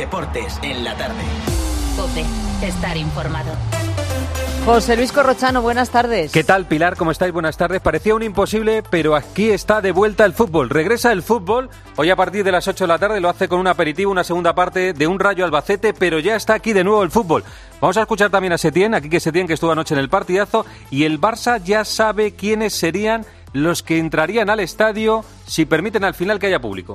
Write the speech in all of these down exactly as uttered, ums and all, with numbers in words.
Deportes en la tarde. COPE, estar informado. José Luis Corrochano, buenas tardes. ¿Qué tal, Pilar? ¿Cómo estáis? Buenas tardes. Parecía un imposible, pero aquí está de vuelta el fútbol. Regresa el fútbol. Hoy a partir de las ocho de la tarde lo hace con un aperitivo, una segunda parte de un Rayo Albacete, pero ya está aquí de nuevo el fútbol. Vamos a escuchar también a Setién, aquí que Setién que estuvo anoche en el partidazo, y el Barça ya sabe quiénes serían los que entrarían al estadio si permiten al final que haya público.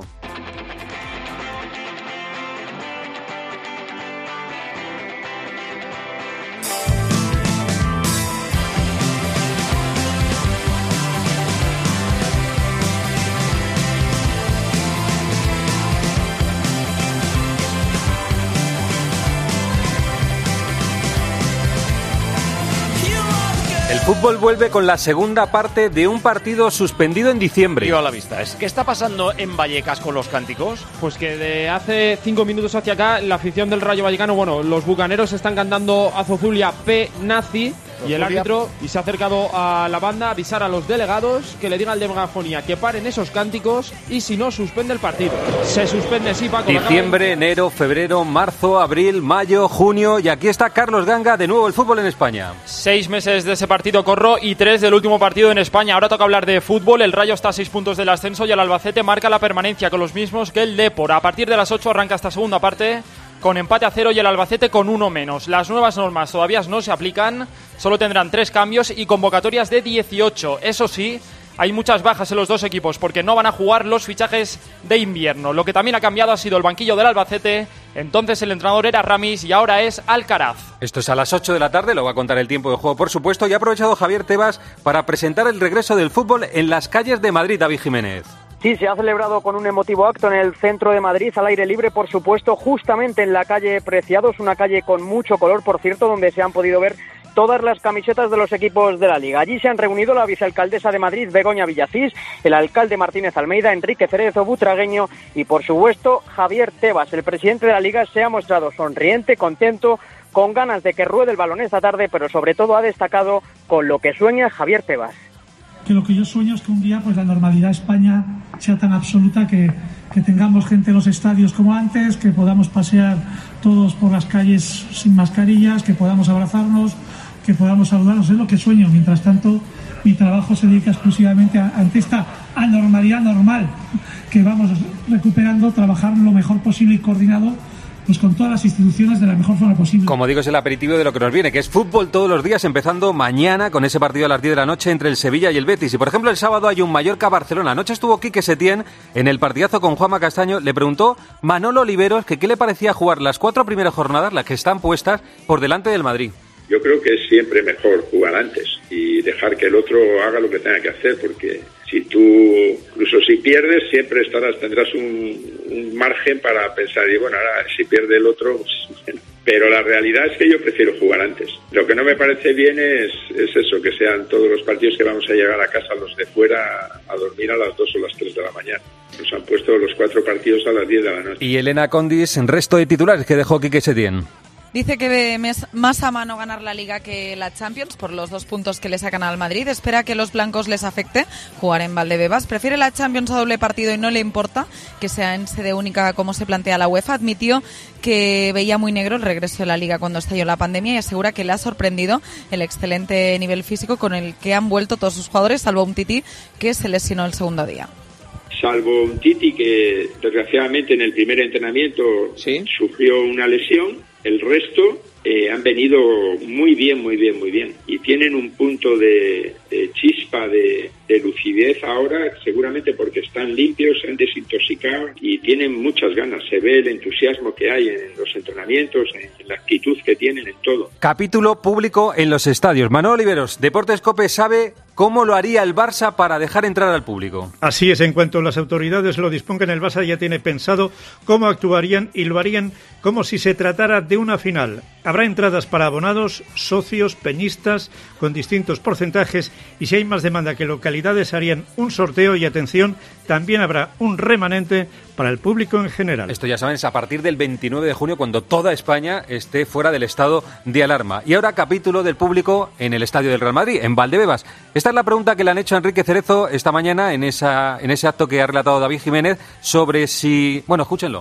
El fútbol vuelve con la segunda parte de un partido suspendido en diciembre. Tío a la vista. ¿Qué está pasando en Vallecas con los cánticos? Pues que de hace cinco minutos hacia acá, la afición del Rayo Vallecano, bueno, los bucaneros están cantando a Zozulia P nazi y el árbitro y se ha acercado a la banda a avisar a los delegados que le digan de megafonía que paren esos cánticos y si no, suspende el partido. Se suspende, sí, Paco. Diciembre, enero, febrero, marzo, abril, mayo, junio y aquí está Carlos Ganga, de nuevo el fútbol en España. Seis meses de ese partido corro y tres del último partido en España. Ahora toca hablar de fútbol. El Rayo está a seis puntos del ascenso y el Albacete marca la permanencia con los mismos que el Depor. A partir de las ocho arranca esta segunda parte con empate a cero y el Albacete con uno menos. Las nuevas normas todavía no se aplican, solo tendrán tres cambios y convocatorias de dieciocho. Eso sí, hay muchas bajas en los dos equipos porque no van a jugar los fichajes de invierno. Lo que también ha cambiado ha sido el banquillo del Albacete. Entonces el entrenador era Ramis y ahora es Alcaraz. Esto es a las ocho de la tarde, lo va a contar el tiempo de juego, por supuesto, y ha aprovechado Javier Tebas para presentar el regreso del fútbol en las calles de Madrid, David Jiménez. Sí, se ha celebrado con un emotivo acto en el centro de Madrid, al aire libre, por supuesto, justamente en la calle Preciados, una calle con mucho color, por cierto, donde se han podido ver todas las camisetas de los equipos de la Liga. Allí se han reunido la vicealcaldesa de Madrid, Begoña Villacís, el alcalde Martínez Almeida, Enrique Cerezo Butragueño y, por supuesto, Javier Tebas. El presidente de la Liga se ha mostrado sonriente, contento, con ganas de que ruede el balón esta tarde, pero sobre todo ha destacado con lo que sueña Javier Tebas. Que lo que yo sueño es que un día pues la normalidad de España sea tan absoluta que, que tengamos gente en los estadios como antes, que podamos pasear todos por las calles sin mascarillas, que podamos abrazarnos, que podamos saludarnos. Es lo que sueño. Mientras tanto, mi trabajo se dedica exclusivamente a, ante esta anormalidad normal que vamos recuperando, trabajar lo mejor posible y coordinado pues con todas las instituciones de la mejor forma posible. Como digo, es el aperitivo de lo que nos viene, que es fútbol todos los días, empezando mañana con ese partido a las diez de la noche entre el Sevilla y el Betis. Y por ejemplo, el sábado hay un Mallorca-Barcelona. Anoche estuvo Quique Setién en el partidazo con Juanma Castaño. Le preguntó Manolo Oliveros que qué le parecía jugar las cuatro primeras jornadas, las que están puestas por delante del Madrid. Yo creo que es siempre mejor jugar antes y dejar que el otro haga lo que tenga que hacer, porque si tú, incluso si pierdes, siempre estarás, tendrás un, un margen para pensar, y bueno, ahora si pierde el otro, pues, bueno. Pero la realidad es que yo prefiero jugar antes. Lo que no me parece bien es, es eso, que sean todos los partidos que vamos a llegar a casa, los de fuera, a dormir a las dos o las tres de la mañana. Nos han puesto los cuatro partidos a las diez de la noche. Y Elena Condis, en resto de titulares que dejó Quique Setién. Dice que ve más a mano ganar la Liga que la Champions por los dos puntos que le sacan al Madrid. Espera que los blancos les afecte jugar en Valdebebas. Prefiere la Champions a doble partido y no le importa que sea en sede única como se plantea la UEFA. Admitió que veía muy negro el regreso de la Liga cuando estalló la pandemia y asegura que le ha sorprendido el excelente nivel físico con el que han vuelto todos sus jugadores, salvo un Titi que se lesionó el segundo día. Salvo un Titi que desgraciadamente en el primer entrenamiento ¿Sí? sufrió una lesión. El resto eh, han venido muy bien, muy bien, muy bien. Y tienen un punto de, de chispa, de, de lucidez ahora, seguramente porque están limpios, se han desintoxicado y tienen muchas ganas. Se ve el entusiasmo que hay en los entrenamientos, en la actitud que tienen, en todo. Capítulo público en los estadios. Manolo Oliveros, Deportes COPE sabe cómo lo haría el Barça para dejar entrar al público. Así es, en cuanto las autoridades lo dispongan, el Barça ya tiene pensado cómo actuarían y lo harían como si se tratara de una final. Habrá entradas para abonados, socios, peñistas, con distintos porcentajes y si hay más demanda que localidades harían un sorteo y atención, también habrá un remanente para el público en general. Esto ya saben, es a partir del veintinueve de junio cuando toda España esté fuera del estado de alarma. Y ahora capítulo del público en el estadio del Real Madrid, en Valdebebas. Esta es la pregunta que le han hecho a Enrique Cerezo esta mañana en, esa, en ese acto que ha relatado David Jiménez sobre si... Bueno, escúchenlo.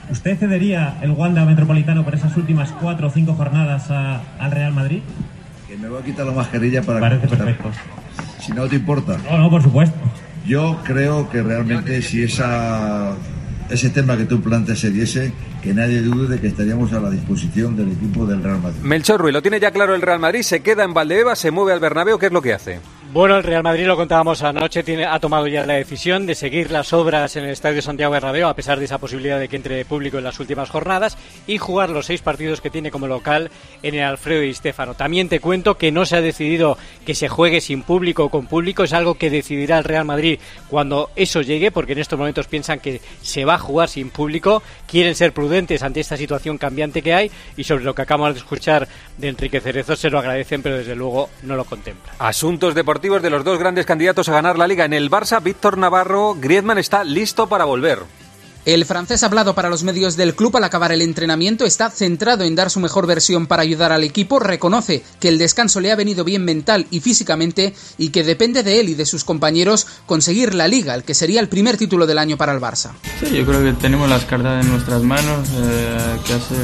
¿Usted cedería el Wanda Metropolitano por esas últimas cuatro o cinco jornadas a, al Real Madrid? Que me voy a quitar la mascarilla para... Parece perfecto. Si no te importa. No, no, por supuesto. Yo creo que realmente si esa, ese tema que tú planteas se diese, que nadie dude de que estaríamos a la disposición del equipo del Real Madrid. Melchor Ruiz, lo tiene ya claro el Real Madrid, se queda en Valdebebas, se mueve al Bernabéu, ¿qué es lo que hace? Bueno, el Real Madrid, lo contábamos anoche, tiene, ha tomado ya la decisión de seguir las obras en el Estadio Santiago Bernabéu, a pesar de esa posibilidad de que entre público en las últimas jornadas, y jugar los seis partidos que tiene como local en el Alfredo Di Stéfano. También te cuento que no se ha decidido que se juegue sin público o con público, es algo que decidirá el Real Madrid cuando eso llegue, porque en estos momentos piensan que se va a jugar sin público, quieren ser prudentes ante esta situación cambiante que hay, y sobre lo que acabamos de escuchar de Enrique Cerezo se lo agradecen, pero desde luego no lo contemplan. Asuntos deportivos de los dos grandes candidatos a ganar la Liga. En el Barça, Víctor Navarro, Griezmann está listo para volver. El francés, hablado para los medios del club al acabar el entrenamiento, está centrado en dar su mejor versión para ayudar al equipo. Reconoce que el descanso le ha venido bien mental y físicamente y que depende de él y de sus compañeros conseguir la Liga, el que sería el primer título del año para el Barça. Sí, yo creo que tenemos las cartas en nuestras manos, eh, que hacer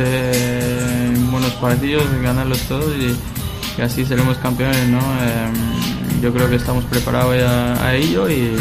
once buenos partidos, ganarlos todos y, y así seremos campeones, ¿no? Eh, yo creo que estamos preparados a, a ello y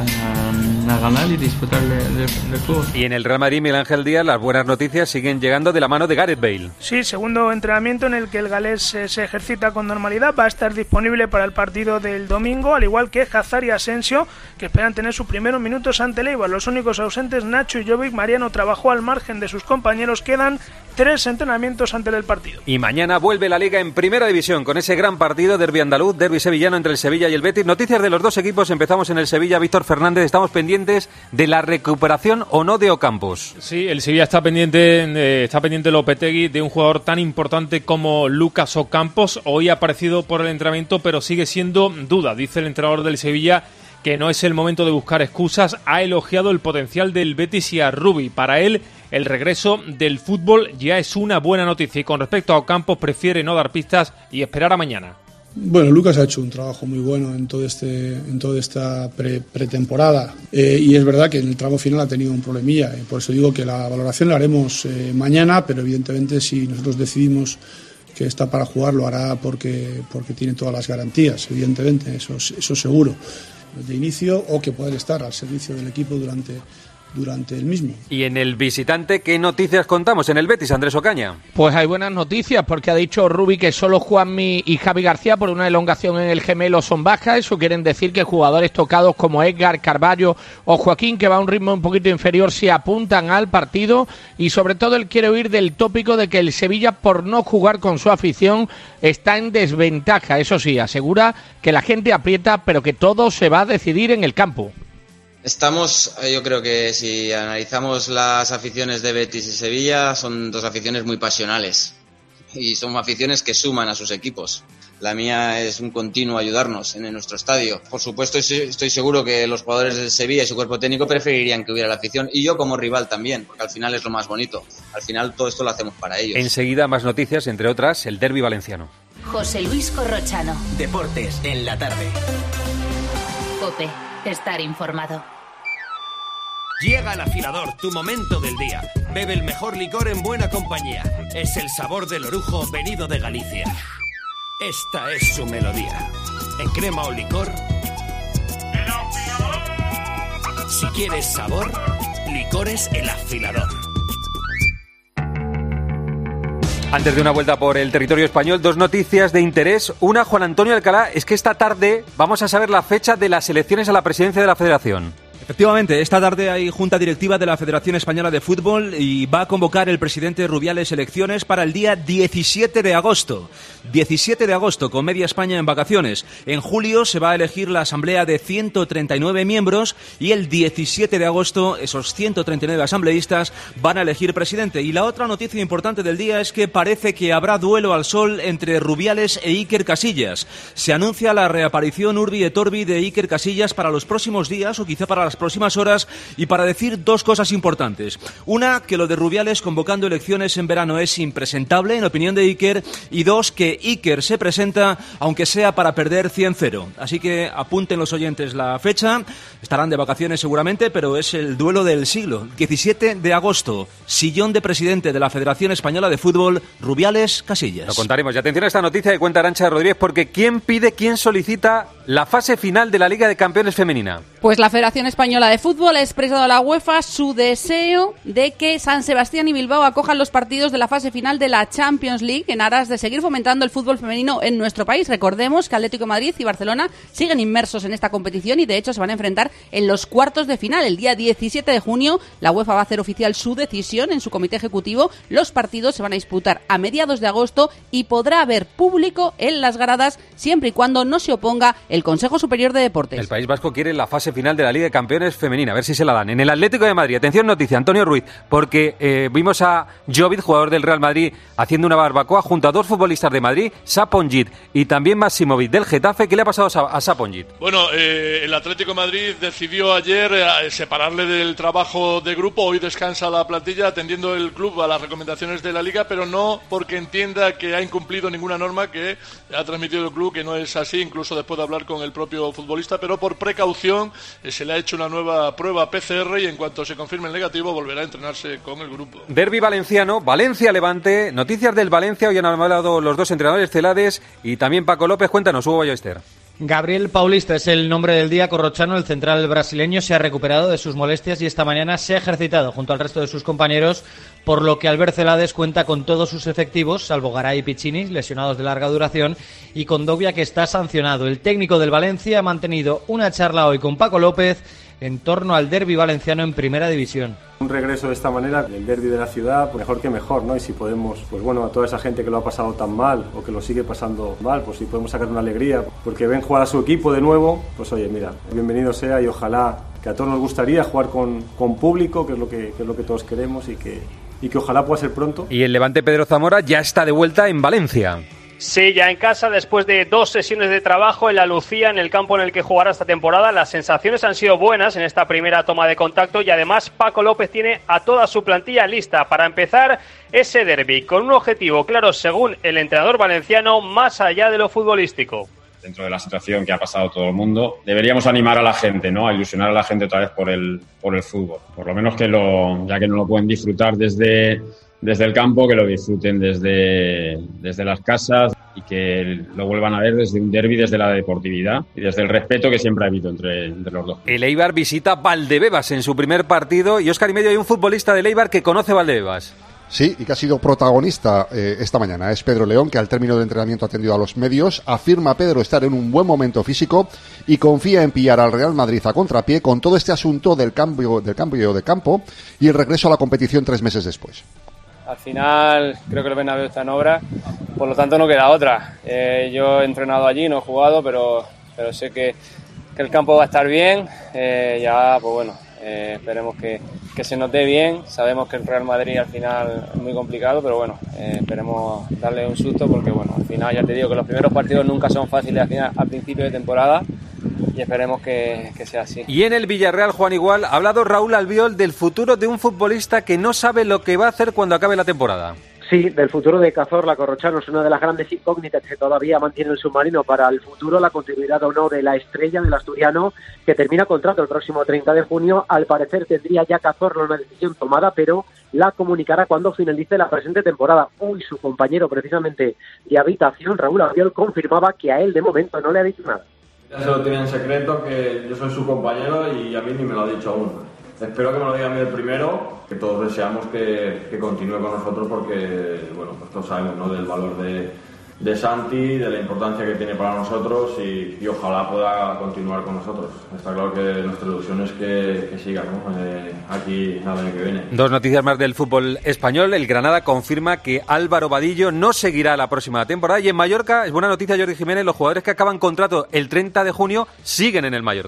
a, a ganar y disfrutar del de, de fútbol. Y en el Real Madrid, Miguel Ángel Díaz, las buenas noticias siguen llegando de la mano de Gareth Bale. Sí, segundo entrenamiento en el que el galés eh, se ejercita con normalidad, va a estar disponible para el partido del domingo, al igual que Hazard y Asensio, que esperan tener sus primeros minutos ante el Eibar. Los únicos ausentes, Nacho y Jovic. Mariano trabajó al margen de sus compañeros, quedan tres entrenamientos antes del partido. Y mañana vuelve la Liga en Primera División con ese gran partido, derbi andaluz, derbi sevillano entre el Sevilla y el Betis. Noticias de los dos equipos, empezamos en el Sevilla. Víctor Fernández, estamos pendientes de la recuperación o no de Ocampos. Sí, el Sevilla está pendiente de, está pendiente Lopetegui de un jugador tan importante como Lucas Ocampos. Hoy ha aparecido por el entrenamiento, pero sigue siendo duda, dice el entrenador del Sevilla, que no es el momento de buscar excusas. Ha elogiado el potencial del Betis y a Rubi. Para él, el regreso del fútbol ya es una buena noticia. Y con respecto a Ocampos, prefiere no dar pistas y esperar a mañana. Bueno, Lucas ha hecho un trabajo muy bueno en todo este en toda esta pre, pretemporada eh, y es verdad que en el tramo final ha tenido un problemilla, eh, por eso digo que la valoración la haremos eh, mañana, pero evidentemente si nosotros decidimos que está para jugar lo hará porque porque tiene todas las garantías, evidentemente, eso, eso seguro, de inicio o que puede estar al servicio del equipo durante durante el mismo. Y en el visitante, ¿qué noticias contamos en el Betis, Andrés Ocaña? Pues hay buenas noticias, porque ha dicho Rubi que solo Juanmi y Javi García por una elongación en el gemelo son bajas. Eso quieren decir que jugadores tocados como Edgar, Carballo o Joaquín, que va a un ritmo un poquito inferior, se apuntan al partido. Y sobre todo él quiere huir del tópico de que el Sevilla, por no jugar con su afición, está en desventaja. Eso sí, asegura que la gente aprieta, pero que todo se va a decidir en el campo. Estamos, yo creo que si analizamos las aficiones de Betis y Sevilla, son dos aficiones muy pasionales y son aficiones que suman a sus equipos. La mía es un continuo ayudarnos en nuestro estadio. Por supuesto, estoy seguro que los jugadores de Sevilla y su cuerpo técnico preferirían que hubiera la afición, y yo como rival también, porque al final es lo más bonito. Al final todo esto lo hacemos para ellos. Enseguida más noticias, entre otras, el derbi valenciano. José Luis Corrochano. Deportes en la tarde. COPE. Estar informado. Llega el afilador, tu momento del día. Bebe el mejor licor en buena compañía. Es el sabor del orujo venido de Galicia. Esta es su melodía. En crema o licor. ¡El afilador! Si quieres sabor, licores El Afilador. Antes de una vuelta por el territorio español, dos noticias de interés. Una, Juan Antonio Alcalá, es que esta tarde vamos a saber la fecha de las elecciones a la presidencia de la Federación. Efectivamente, esta tarde hay junta directiva de la Federación Española de Fútbol y va a convocar el presidente Rubiales elecciones para el día diecisiete de agosto. diecisiete de agosto, con media España en vacaciones. En julio se va a elegir la asamblea de ciento treinta y nueve miembros y el diecisiete de agosto esos ciento treinta y nueve asambleístas van a elegir presidente. Y la otra noticia importante del día es que parece que habrá duelo al sol entre Rubiales e Iker Casillas. Se anuncia la reaparición Urbi et Orbi de Iker Casillas para los próximos días o quizá para la las próximas horas y para decir dos cosas importantes. Una, que lo de Rubiales convocando elecciones en verano es impresentable, en opinión de Iker, y dos, que Iker se presenta, aunque sea para perder cien cero. Así que apunten los oyentes la fecha, estarán de vacaciones seguramente, pero es el duelo del siglo. diecisiete de agosto, sillón de presidente de la Federación Española de Fútbol, Rubiales Casillas. Lo contaremos. Y atención a esta noticia que cuenta Arantxa Rodríguez, porque ¿quién pide, quién solicita la fase final de la Liga de Campeones femenina? Pues la Federación Española de Fútbol ha expresado a la UEFA su deseo de que San Sebastián y Bilbao acojan los partidos de la fase final de la Champions League en aras de seguir fomentando el fútbol femenino en nuestro país. Recordemos que Atlético de Madrid y Barcelona siguen inmersos en esta competición y de hecho se van a enfrentar en los cuartos de final. El día diecisiete de junio la UEFA va a hacer oficial su decisión en su comité ejecutivo. Los partidos se van a disputar a mediados de agosto y podrá haber público en las gradas siempre y cuando no se oponga el Consejo Superior de Deportes. El País Vasco quiere la fase final de la Liga de Campeones femenina, a ver si se la dan. En el Atlético de Madrid, atención noticia, Antonio Ruiz, porque eh, vimos a Jovic, jugador del Real Madrid, haciendo una barbacoa junto a dos futbolistas de Madrid, Saponjit y también Massimovic del Getafe. ¿Qué le ha pasado a Saponjit? Bueno, eh, el Atlético de Madrid decidió ayer eh, separarle del trabajo de grupo. Hoy descansa la plantilla atendiendo el club a las recomendaciones de la Liga, pero no porque entienda que ha incumplido ninguna norma que ha transmitido el club, que no es así, incluso después de hablar con el propio futbolista, pero por precaución eh, se le ha hecho una nueva prueba P C R y en cuanto se confirme el negativo volverá a entrenarse con el grupo. Derbi valenciano, Valencia-Levante, noticias del Valencia, hoy han hablado los dos entrenadores Celades y también Paco López. Cuéntanos, Hugo Ballester. Gabriel Paulista es el nombre del día. Corrochano, el central brasileño, se ha recuperado de sus molestias y esta mañana se ha ejercitado junto al resto de sus compañeros, por lo que Albert Celades cuenta con todos sus efectivos, salvo Garay y Piccini, lesionados de larga duración, y con Dobia, que está sancionado. El técnico del Valencia ha mantenido una charla hoy con Paco López en torno al derbi valenciano en Primera División. Un regreso de esta manera, el derbi de la ciudad, mejor que mejor, ¿no? Y si podemos, pues bueno, a toda esa gente que lo ha pasado tan mal o que lo sigue pasando mal, pues si podemos sacar una alegría porque ven jugar a su equipo de nuevo, pues oye, mira, bienvenido sea y ojalá que a todos nos gustaría jugar con, con público, que es lo que, que es lo que todos queremos y que, y que ojalá pueda ser pronto. Y el Levante Pedro Zamora ya está de vuelta en Valencia. Sí, ya en casa, después de dos sesiones de trabajo en la Lucía, en el campo en el que jugará esta temporada. Las sensaciones han sido buenas en esta primera toma de contacto y además Paco López tiene a toda su plantilla lista para empezar ese derbi, con un objetivo claro, según el entrenador valenciano, más allá de lo futbolístico. Dentro de la situación que ha pasado todo el mundo, deberíamos animar a la gente, ¿no? A ilusionar a la gente otra vez por el, por el fútbol. Por lo menos que lo, ya que no lo pueden disfrutar desde... desde el campo, que lo disfruten desde, desde las casas y que lo vuelvan a ver desde un derbi, desde la deportividad y desde el respeto que siempre ha habido entre, entre los dos. El Eibar visita Valdebebas en su primer partido y Óscar y medio, hay un futbolista del Eibar que conoce Valdebebas. Sí, y que ha sido protagonista eh, esta mañana. Es Pedro León, que al término del entrenamiento ha atendido a los medios. Afirma Pedro estar en un buen momento físico y confía en pillar al Real Madrid a contrapié con todo este asunto del cambio, del cambio de campo y el regreso a la competición tres meses después. Al final creo que el Bernabéu está en obra, por lo tanto no queda otra. Eh, yo he entrenado allí, no he jugado, pero, pero sé que, que el campo va a estar bien. Eh, ya, pues bueno, eh, esperemos que, que se nos dé bien. Sabemos que el Real Madrid al final es muy complicado, pero bueno, eh, esperemos darle un susto porque bueno, al final ya te digo que los primeros partidos nunca son fáciles al, final, al principio de temporada. Y esperemos que, que sea así. Y en el Villarreal, Juan Igual, ha hablado Raúl Albiol del futuro de un futbolista que no sabe lo que va a hacer cuando acabe la temporada. Sí, del futuro de Cazorla. Corrochano es una de las grandes incógnitas que todavía mantiene el submarino para el futuro, la continuidad o no de la estrella del asturiano, que termina contrato el próximo treinta de junio. Al parecer tendría ya Cazorla una decisión tomada, pero la comunicará cuando finalice la presente temporada. Hoy su compañero precisamente de habitación, Raúl Albiol, confirmaba que a él de momento no le ha dicho nada. Ya se lo tenía en secreto, que yo soy su compañero y a mí ni me lo ha dicho aún. Espero que me lo diga a mí el primero, que todos deseamos que, que continúe con nosotros porque, bueno, pues todos sabemos, ¿no?, del valor de, de Santi, de la importancia que tiene para nosotros y, y ojalá pueda continuar con nosotros. Está claro que nuestra ilusión es que, que siga, ¿no?, eh, aquí al año que viene. Dos noticias más del fútbol español. El Granada confirma que Álvaro Vadillo no seguirá la próxima temporada y en Mallorca, es buena noticia, Jordi Jiménez, los jugadores que acaban contrato el treinta de junio siguen en el Mallorca.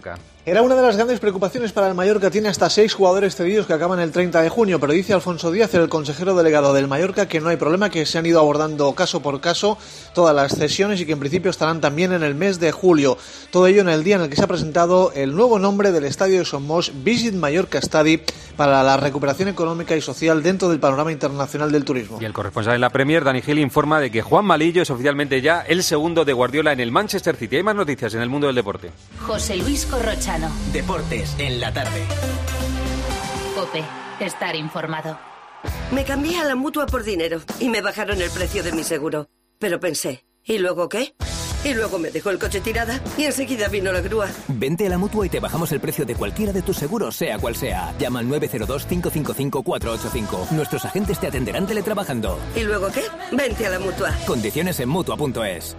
Era una de las grandes preocupaciones para el Mallorca. Tiene hasta seis jugadores cedidos que acaban el treinta de junio, pero dice Alfonso Díaz, el consejero delegado del Mallorca, que no hay problema, que se han ido abordando caso por caso todas las cesiones y que en principio estarán también en el mes de julio. Todo ello en el día en el que se ha presentado el nuevo nombre del estadio de Somos, Visit Mallorca Stadi, para la recuperación económica y social dentro del panorama internacional del turismo. Y el corresponsal en la Premier, Dani Gil, informa de que Juan Malillo es oficialmente ya el segundo de Guardiola en el Manchester City. Hay más noticias en el mundo del deporte. José Luis Corrochano. Deportes en la tarde. COPE. Estar informado. Me cambié a la Mutua por dinero y me bajaron el precio de mi seguro. Pero pensé, ¿y luego qué? Y luego me dejó el coche tirada y enseguida vino la grúa. Vente a la Mutua y te bajamos el precio de cualquiera de tus seguros, sea cual sea. Llama al nueve cero dos, cinco cinco cinco, cuatro ocho cinco. Nuestros agentes te atenderán teletrabajando. ¿Y luego qué? Vente a la Mutua. Condiciones en Mutua punto es.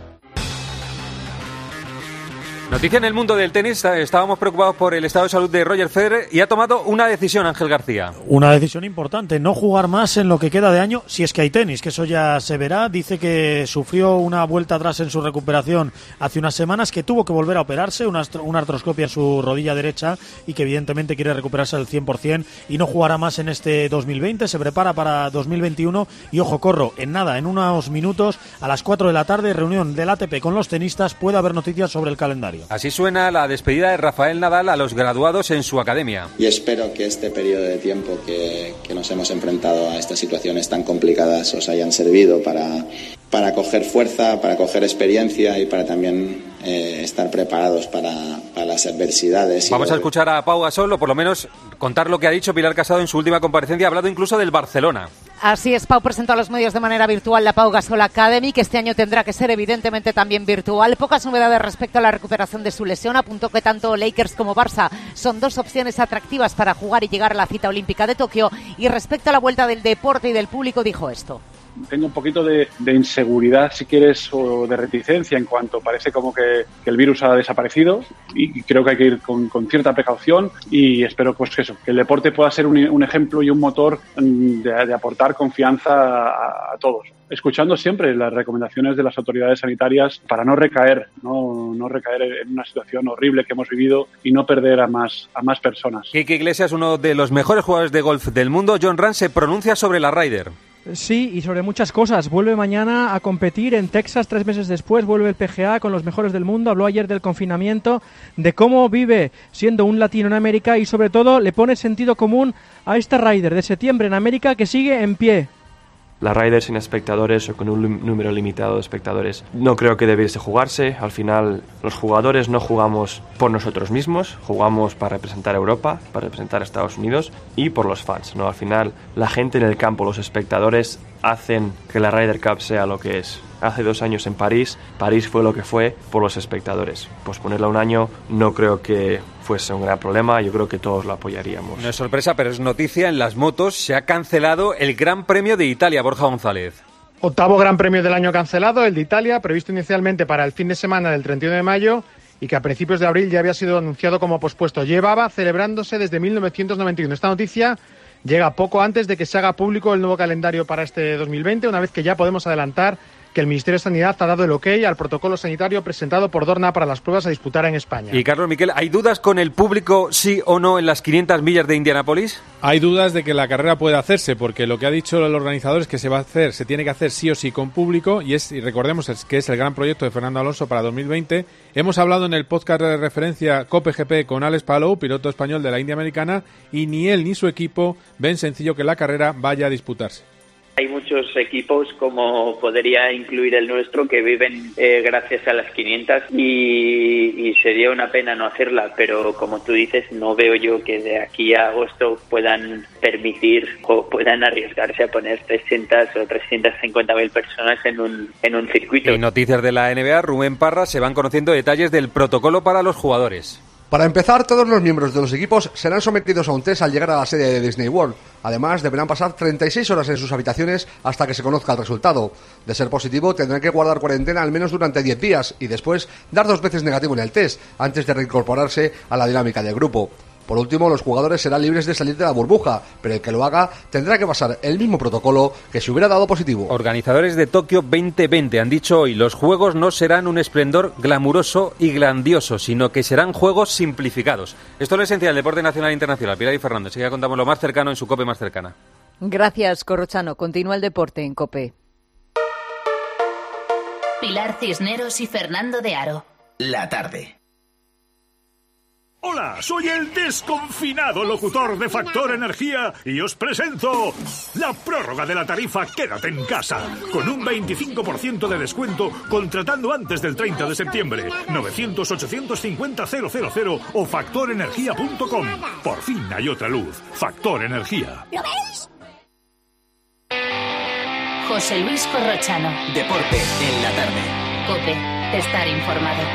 Noticia en el mundo del tenis. Estábamos preocupados por el estado de salud de Roger Federer y ha tomado una decisión, Ángel García. Una decisión importante, no jugar más en lo que queda de año, si es que hay tenis, que eso ya se verá. Dice que sufrió una vuelta atrás en su recuperación hace unas semanas, que tuvo que volver a operarse, una, una artroscopia en su rodilla derecha y que evidentemente quiere recuperarse al cien por ciento y no jugará más en este dos mil veinte, se prepara para dos mil veintiuno y ojo, corro, en nada, en unos minutos, a las cuatro de la tarde, reunión del A T P con los tenistas, puede haber noticias sobre el calendario. Así suena la despedida de Rafael Nadal a los graduados en su academia. Y espero que este periodo de tiempo que, que nos hemos enfrentado a estas situaciones tan complicadas os hayan servido para, para coger fuerza, para coger experiencia y para también eh, estar preparados para, para las adversidades. Vamos a escuchar a Pau Gasol, o por lo menos contar lo que ha dicho Pilar Casado en su última comparecencia. Ha hablado incluso del Barcelona. Así es, Pau presentó a los medios de manera virtual la Pau Gasol Academy, que este año tendrá que ser evidentemente también virtual. Pocas novedades respecto a la recuperación de su lesión. Apuntó que tanto Lakers como Barça son dos opciones atractivas para jugar y llegar a la cita olímpica de Tokio. Y respecto a la vuelta del deporte y del público, dijo esto. Tengo un poquito de, de inseguridad, si quieres, o de reticencia en cuanto parece como que, que el virus ha desaparecido, y creo que hay que ir con, con cierta precaución y espero pues eso, que el deporte pueda ser un, un ejemplo y un motor de, de aportar confianza a, a todos, escuchando siempre las recomendaciones de las autoridades sanitarias para no recaer, no, no recaer en una situación horrible que hemos vivido y no perder a más, a más personas. Quique Iglesias, uno de los mejores jugadores de golf del mundo, John Ram, se pronuncia sobre la Ryder. Sí, y sobre muchas cosas. Vuelve mañana a competir en Texas, tres meses después, vuelve el P G A con los mejores del mundo. Habló ayer del confinamiento, de cómo vive siendo un latino en América y sobre todo le pone sentido común a esta Ryder de septiembre en América que sigue en pie. La Ryder sin espectadores o con un número limitado de espectadores no creo que debiese jugarse. Al final los jugadores no jugamos por nosotros mismos, jugamos para representar a Europa, para representar a Estados Unidos y por los fans, ¿no? Al final la gente en el campo, los espectadores hacen que la Ryder Cup sea lo que es. Hace dos años en París, París fue lo que fue por los espectadores. Posponerla un año no creo que fuese un gran problema, yo creo que todos lo apoyaríamos. No es sorpresa, pero es noticia, en las motos se ha cancelado el Gran Premio de Italia, Borja González. Octavo Gran Premio del año cancelado, el de Italia, previsto inicialmente para el fin de semana del treinta y uno de mayo y que a principios de abril ya había sido anunciado como pospuesto. Llevaba celebrándose desde mil novecientos noventa y uno. Esta noticia llega poco antes de que se haga público el nuevo calendario para este dos mil veinte, una vez que ya podemos adelantar que el Ministerio de Sanidad ha dado el ok al protocolo sanitario presentado por Dorna para las pruebas a disputar en España. Y Carlos Miquel, ¿hay dudas con el público sí o no en las quinientas millas de Indianápolis? Hay dudas de que la carrera pueda hacerse, porque lo que ha dicho el organizador es que se va a hacer, se tiene que hacer sí o sí con público, y es y recordemos es que es el gran proyecto de Fernando Alonso para dos mil veinte. Hemos hablado en el podcast de referencia COPE G P con Alex Palou, piloto español de la India Americana, y ni él ni su equipo ven sencillo que la carrera vaya a disputarse. Hay muchos equipos, como podría incluir el nuestro, que viven eh, gracias a las quinientas y, y sería una pena no hacerla, pero como tú dices, no veo yo que de aquí a agosto puedan permitir o puedan arriesgarse a poner trescientas o trescientas cincuenta mil personas en un, en un circuito. En noticias de la N B A, Rubén Parra, se van conociendo detalles del protocolo para los jugadores. Para empezar, todos los miembros de los equipos serán sometidos a un test al llegar a la sede de Disney World. Además, deberán pasar treinta y seis horas en sus habitaciones hasta que se conozca el resultado. De ser positivo, tendrán que guardar cuarentena al menos durante diez días y después dar dos veces negativo en el test, antes de reincorporarse a la dinámica del grupo. Por último, los jugadores serán libres de salir de la burbuja, pero el que lo haga tendrá que pasar el mismo protocolo que si hubiera dado positivo. Organizadores de Tokio veinte veinte han dicho hoy, los juegos no serán un esplendor glamuroso y grandioso, sino que serán juegos simplificados. Esto es lo esencial del deporte nacional e internacional. Pilar y Fernando, así que ya contamos lo más cercano en su COPE más cercana. Gracias, Corrochano. Continúa el deporte en COPE. Pilar Cisneros y Fernando de Aro. La tarde. Hola, soy el desconfinado locutor de Factor Energía y os presento la prórroga de la tarifa Quédate en Casa, con un veinticinco por ciento de descuento contratando antes del treinta de septiembre. novecientos ochocientos cincuenta cero cero cero o factor energía punto com. Por fin hay otra luz. Factor Energía. ¿Lo veis? José Luis Corrochano. Deporte en la tarde. COPE. Estar informado.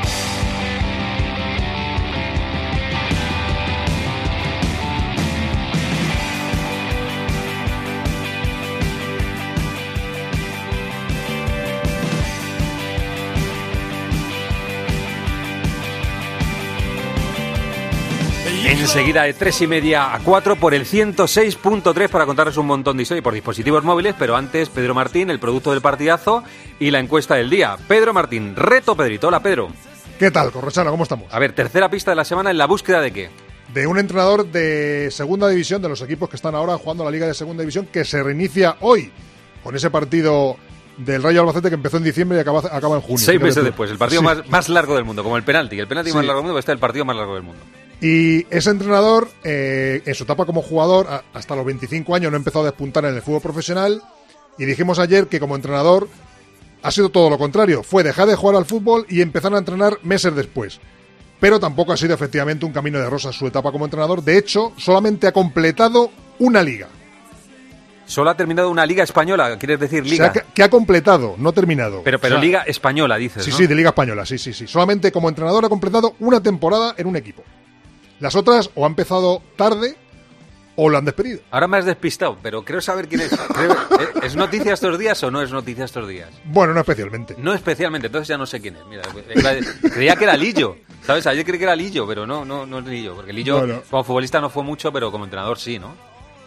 Enseguida de tres y media a cuatro por el ciento seis punto tres para contaros un montón de historias por dispositivos móviles, pero antes Pedro Martín, el producto del partidazo y la encuesta del día. Pedro Martín, reto Pedrito. Hola Pedro. ¿Qué tal, Corrochano? ¿Cómo estamos? A ver, tercera pista de la semana, ¿en la búsqueda de qué? De un entrenador de segunda división, de los equipos que están ahora jugando la Liga de Segunda División, que se reinicia hoy con ese partido del Rayo Albacete que empezó en diciembre y acaba, acaba en junio. Seis meses después, el partido sí. más, más largo del mundo, como el penalti. El penalti Sí. más largo del mundo, este es el partido más largo del mundo. Y ese entrenador, eh, en su etapa como jugador, a, hasta los veinticinco años no empezó a despuntar en el fútbol profesional. Y dijimos ayer que como entrenador ha sido todo lo contrario. Fue dejar de jugar al fútbol y empezar a entrenar meses después. Pero tampoco ha sido efectivamente un camino de rosas su etapa como entrenador. De hecho, solamente ha completado una liga. Solo ha terminado una liga española, ¿quieres decir liga? O sea, que, que ha completado, no terminado. Pero, pero o sea, liga española, dices, Sí, ¿no? sí, de liga española, sí, sí, sí. Solamente como entrenador ha completado una temporada en un equipo. Las otras o ha empezado tarde o lo han despedido. Ahora me has despistado, pero creo saber quién es. Creo- ¿Es noticia estos días o no es noticia estos días? Bueno, no especialmente. No especialmente, entonces ya no sé quién es. Mira, creía que era Lillo, ¿sabes? Ayer creí que era Lillo, pero no, no, no es Lillo. Porque Lillo Bueno. como futbolista no fue mucho, pero como entrenador sí, ¿no?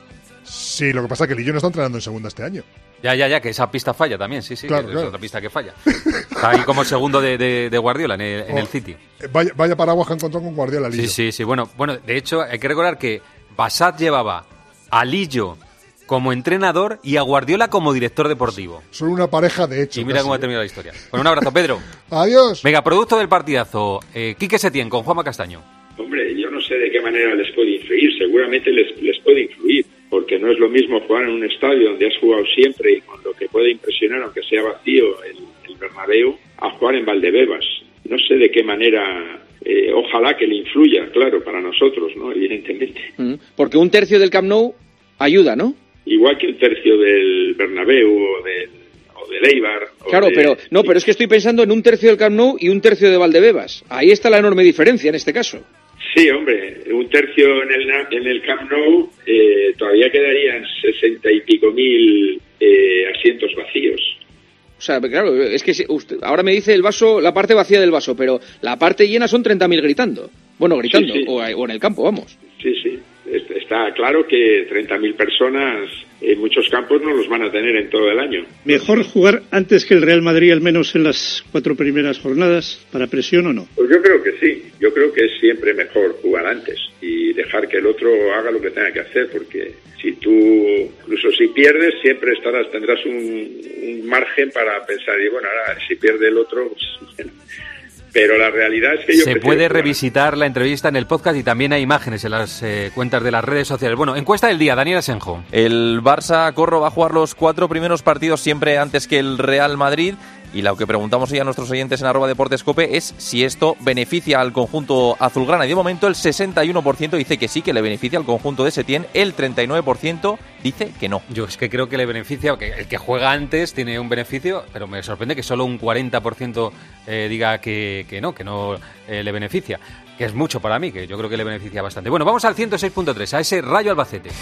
Sí, lo que pasa es que Lillo no está entrenando en segunda este año. Ya, ya, ya, que esa pista falla también, sí, sí, Claro, que claro. es otra pista que falla. Está ahí como segundo de, de, de Guardiola en el, en el Oh, City. eh, Vaya, vaya paraguas que ha encontrado con Guardiola Lillo. Sí, sí, sí. Bueno, bueno, de hecho, hay que recordar que Bassat llevaba a Lillo como entrenador y a Guardiola como director deportivo. Son una pareja de hecho. Y mira casi. cómo ha terminado la historia. Bueno, un abrazo, Pedro. Adiós. Venga, producto del partidazo. Eh, Quique Setién con Juanma Castaño. Hombre, yo no sé de qué manera les puede influir. Seguramente les, les puede influir, porque no es lo mismo jugar en un estadio donde has jugado siempre y con lo que puede impresionar, aunque sea vacío, el, el Bernabéu, a jugar en Valdebebas. No sé de qué manera. Eh, ojalá que le influya, claro, para nosotros, ¿no? Evidentemente. Mm, Porque un tercio del Camp Nou ayuda, ¿no? Igual que un tercio del Bernabéu o del, o del Eibar. o Claro, de- pero no, pero es que estoy pensando en un tercio del Camp Nou y un tercio de Valdebebas. Ahí está la enorme diferencia en este caso. Sí, hombre, un tercio en el, Na- en el Camp Nou, eh, todavía quedarían sesenta y pico mil eh, asientos vacíos. O sea, claro, es que si usted, ahora me dice el vaso, la parte vacía del vaso, pero la parte llena son treinta mil gritando. Bueno, gritando, Sí, sí. O, o en el campo, vamos. Sí, sí. Es- Está claro que treinta mil personas en muchos campos no los van a tener en todo el año. ¿Mejor jugar antes que el Real Madrid, al menos en las cuatro primeras jornadas, para presión o no? Pues yo creo que sí. Yo creo que es siempre mejor jugar antes y dejar que el otro haga lo que tenga que hacer, porque si tú, incluso si pierdes, siempre estarás, tendrás un, un margen para pensar, y bueno, ahora si pierde el otro, pues, bueno. Pero la realidad es que yo Se prefiero puede jugar. revisitar la entrevista en el podcast y también hay imágenes en las eh, cuentas de las redes sociales. Bueno, encuesta del día, Daniel Asenjo. El Barça Corro va a jugar los cuatro primeros partidos siempre antes que el Real Madrid. Y lo que preguntamos hoy a nuestros oyentes en arroba deportescope es si esto beneficia al conjunto azulgrana. Y de momento el sesenta y uno por ciento dice que sí, que le beneficia al conjunto de Setién. El treinta y nueve por ciento dice que no. Yo es que creo que le beneficia, que el que juega antes tiene un beneficio, pero me sorprende que solo un cuarenta por ciento eh, diga que, que no, que no eh, le beneficia. Que es mucho para mí, que yo creo que le beneficia bastante. Bueno, vamos al ciento seis punto tres, a ese Rayo Albacete.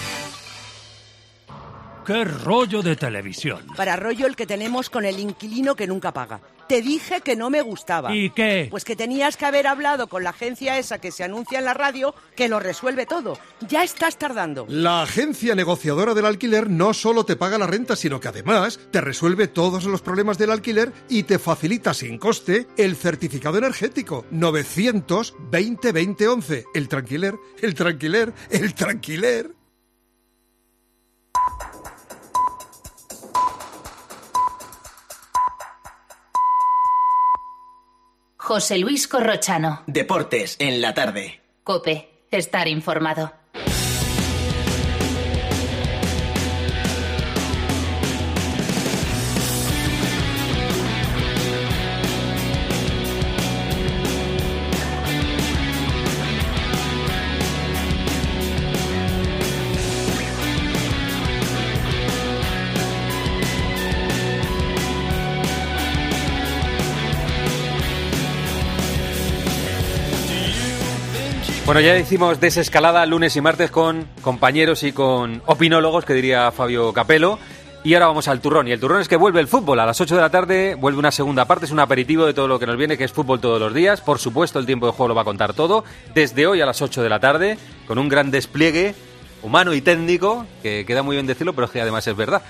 ¡Qué rollo de televisión! Para rollo el que tenemos con el inquilino que nunca paga. Te dije que no me gustaba. ¿Y qué? Pues que tenías que haber hablado con la agencia esa que se anuncia en la radio, que lo resuelve todo. Ya estás tardando. La agencia negociadora del alquiler no solo te paga la renta, sino que además te resuelve todos los problemas del alquiler y te facilita sin coste el certificado energético. novecientos veinte veinte once. El tranquiler, el tranquiler, el tranquiler. José Luis Corrochano. Deportes en la tarde. COPE. Estar informado. Bueno, ya hicimos desescalada lunes y martes con compañeros y con opinólogos, que diría Fabio Capello. Y ahora vamos al turrón. Y el turrón es que vuelve el fútbol. A las ocho de la tarde vuelve una segunda parte. Es un aperitivo de todo lo que nos viene, que es fútbol todos los días. Por supuesto, el tiempo de juego lo va a contar todo. Desde hoy a las ocho de la tarde, con un gran despliegue humano y técnico, que queda muy bien decirlo, pero es que además es verdad.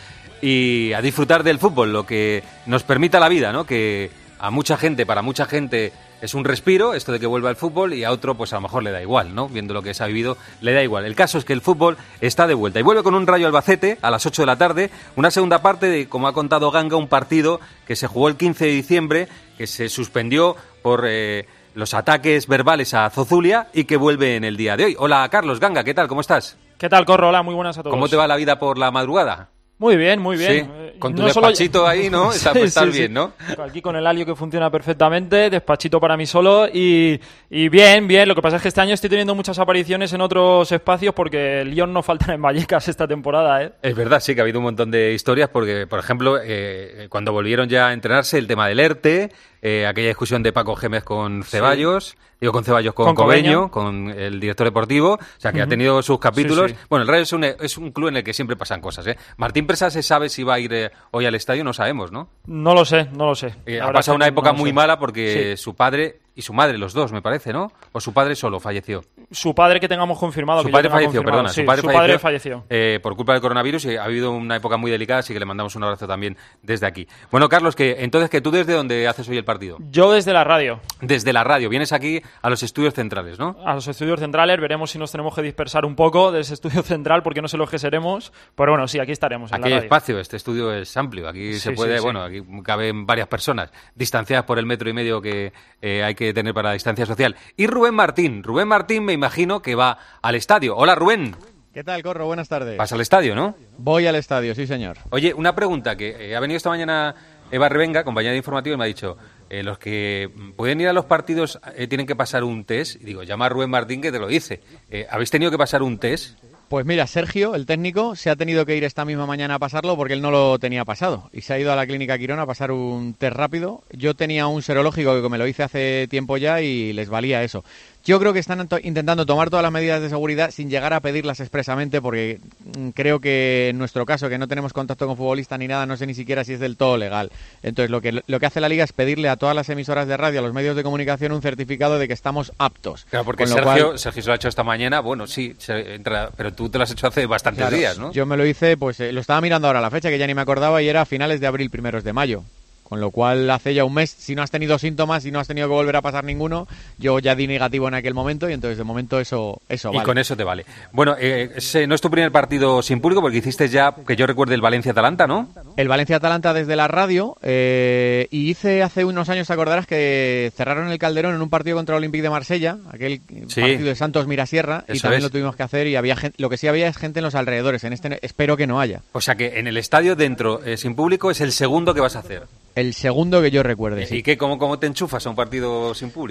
Y a disfrutar del fútbol, lo que nos permita la vida, ¿no? Que a mucha gente, para mucha gente, es un respiro, esto de que vuelva el fútbol, y a otro, pues a lo mejor le da igual, ¿no? Viendo lo que se ha vivido, le da igual. El caso es que el fútbol está de vuelta. Y vuelve con un Rayo Albacete a las ocho de la tarde, una segunda parte de, como ha contado Ganga, un partido que se jugó el quince de diciembre, que se suspendió por eh, los ataques verbales a Zozulia y que vuelve en el día de hoy. Hola, Carlos Ganga, ¿qué tal? ¿Cómo estás? ¿Qué tal, Corro? Hola, muy buenas a todos. ¿Cómo te va la vida por la madrugada? Muy bien, muy bien. Sí, con tu no despachito solo... ahí, ¿no? Está, sí, pues, sí, bien, sí. ¿no? Aquí con el Alio, que funciona perfectamente, despachito para mí solo y, y bien, bien. Lo que pasa es que este año estoy teniendo muchas apariciones en otros espacios porque el Lyon no faltan en Vallecas esta temporada, ¿eh? Es verdad, sí, que ha habido un montón de historias porque, por ejemplo, eh, cuando volvieron ya a entrenarse, el tema del ERTE, eh, aquella discusión de Paco Gémez con Ceballos... Sí. Digo, con Ceballos, con, con Cobeño, con el director deportivo, o sea, que uh-huh. ha tenido sus capítulos. Sí, sí. Bueno, el Rayo es un, es un club en el que siempre pasan cosas, ¿eh? Martín Presa, ¿se sabe si va a ir eh, hoy al estadio? No sabemos, ¿no? No lo sé, no lo sé. Eh, ha pasado una época no muy sé. mala porque sí. su padre y su madre, los dos, me parece, ¿no? O su padre solo falleció. Su padre que tengamos confirmado. Su que padre falleció, confirmado. perdona. Sí, su padre su falleció, padre falleció. Eh, por culpa del coronavirus, y ha habido una época muy delicada, así que le mandamos un abrazo también desde aquí. Bueno, Carlos, que entonces, que tú desde dónde haces hoy el partido? Yo desde la radio. Desde la radio. Vienes aquí a los estudios centrales, ¿no? A los estudios centrales. Veremos si nos tenemos que dispersar un poco de ese estudio central, porque no sé los que seremos. Pero bueno, sí, aquí estaremos. En aquí la hay radio. espacio, este estudio es amplio. Aquí sí, se puede, sí, bueno, sí. aquí caben varias personas, distanciadas por el metro y medio que eh, hay que tener para la distancia social. Y Rubén Martín. Rubén Martín, me imagino que va al estadio. Hola, Rubén. ¿Qué tal, Corro? Buenas tardes. Vas al estadio, ¿no? Voy al estadio, sí, señor. Oye, una pregunta, que eh, ha venido esta mañana Eva Revenga, compañera de informativo, y me ha dicho, eh, los que pueden ir a los partidos eh, tienen que pasar un test. Y digo, llama a Rubén Martín que te lo dice. Eh, ¿Habéis tenido que pasar un test? Pues mira, Sergio, el técnico, se ha tenido que ir esta misma mañana a pasarlo porque él no lo tenía pasado. Y se ha ido a la clínica Quirón a pasar un test rápido. Yo tenía un serológico que me lo hice hace tiempo ya y les valía eso. Yo creo que están intentando tomar todas las medidas de seguridad sin llegar a pedirlas expresamente, porque creo que en nuestro caso, que no tenemos contacto con futbolistas ni nada, no sé ni siquiera si es del todo legal. Entonces lo que lo que hace la Liga es pedirle a todas las emisoras de radio, a los medios de comunicación, un certificado de que estamos aptos. Claro, porque Con lo Sergio, cual, Sergio se lo ha hecho esta mañana, bueno, sí, se entra, pero tú te lo has hecho hace bastantes claro, días, ¿no? Yo me lo hice, pues eh, lo estaba mirando ahora la fecha, que ya ni me acordaba, y era a finales de abril, primeros de mayo. Con lo cual, hace ya un mes, si no has tenido síntomas, si no has tenido que volver a pasar ninguno, yo ya di negativo en aquel momento y entonces de momento eso, eso vale. Y con eso te vale. Bueno, eh, ese no es tu primer partido sin público, porque hiciste ya, que yo recuerde, el Valencia-Atalanta, ¿no? El Valencia-Atalanta desde la radio, eh, y hice hace unos años, te acordarás, que cerraron el Calderón en un partido contra el Olympique de Marsella, aquel sí. partido de Santos Mirasierra, y también es. lo tuvimos que hacer, y había gente, lo que sí había es gente en los alrededores, en este espero que no haya. O sea que en el estadio dentro, eh, sin público, es el segundo que vas a hacer. El segundo que yo recuerde, ¿Y sí. qué, cómo, cómo te enchufas a un partido sin público?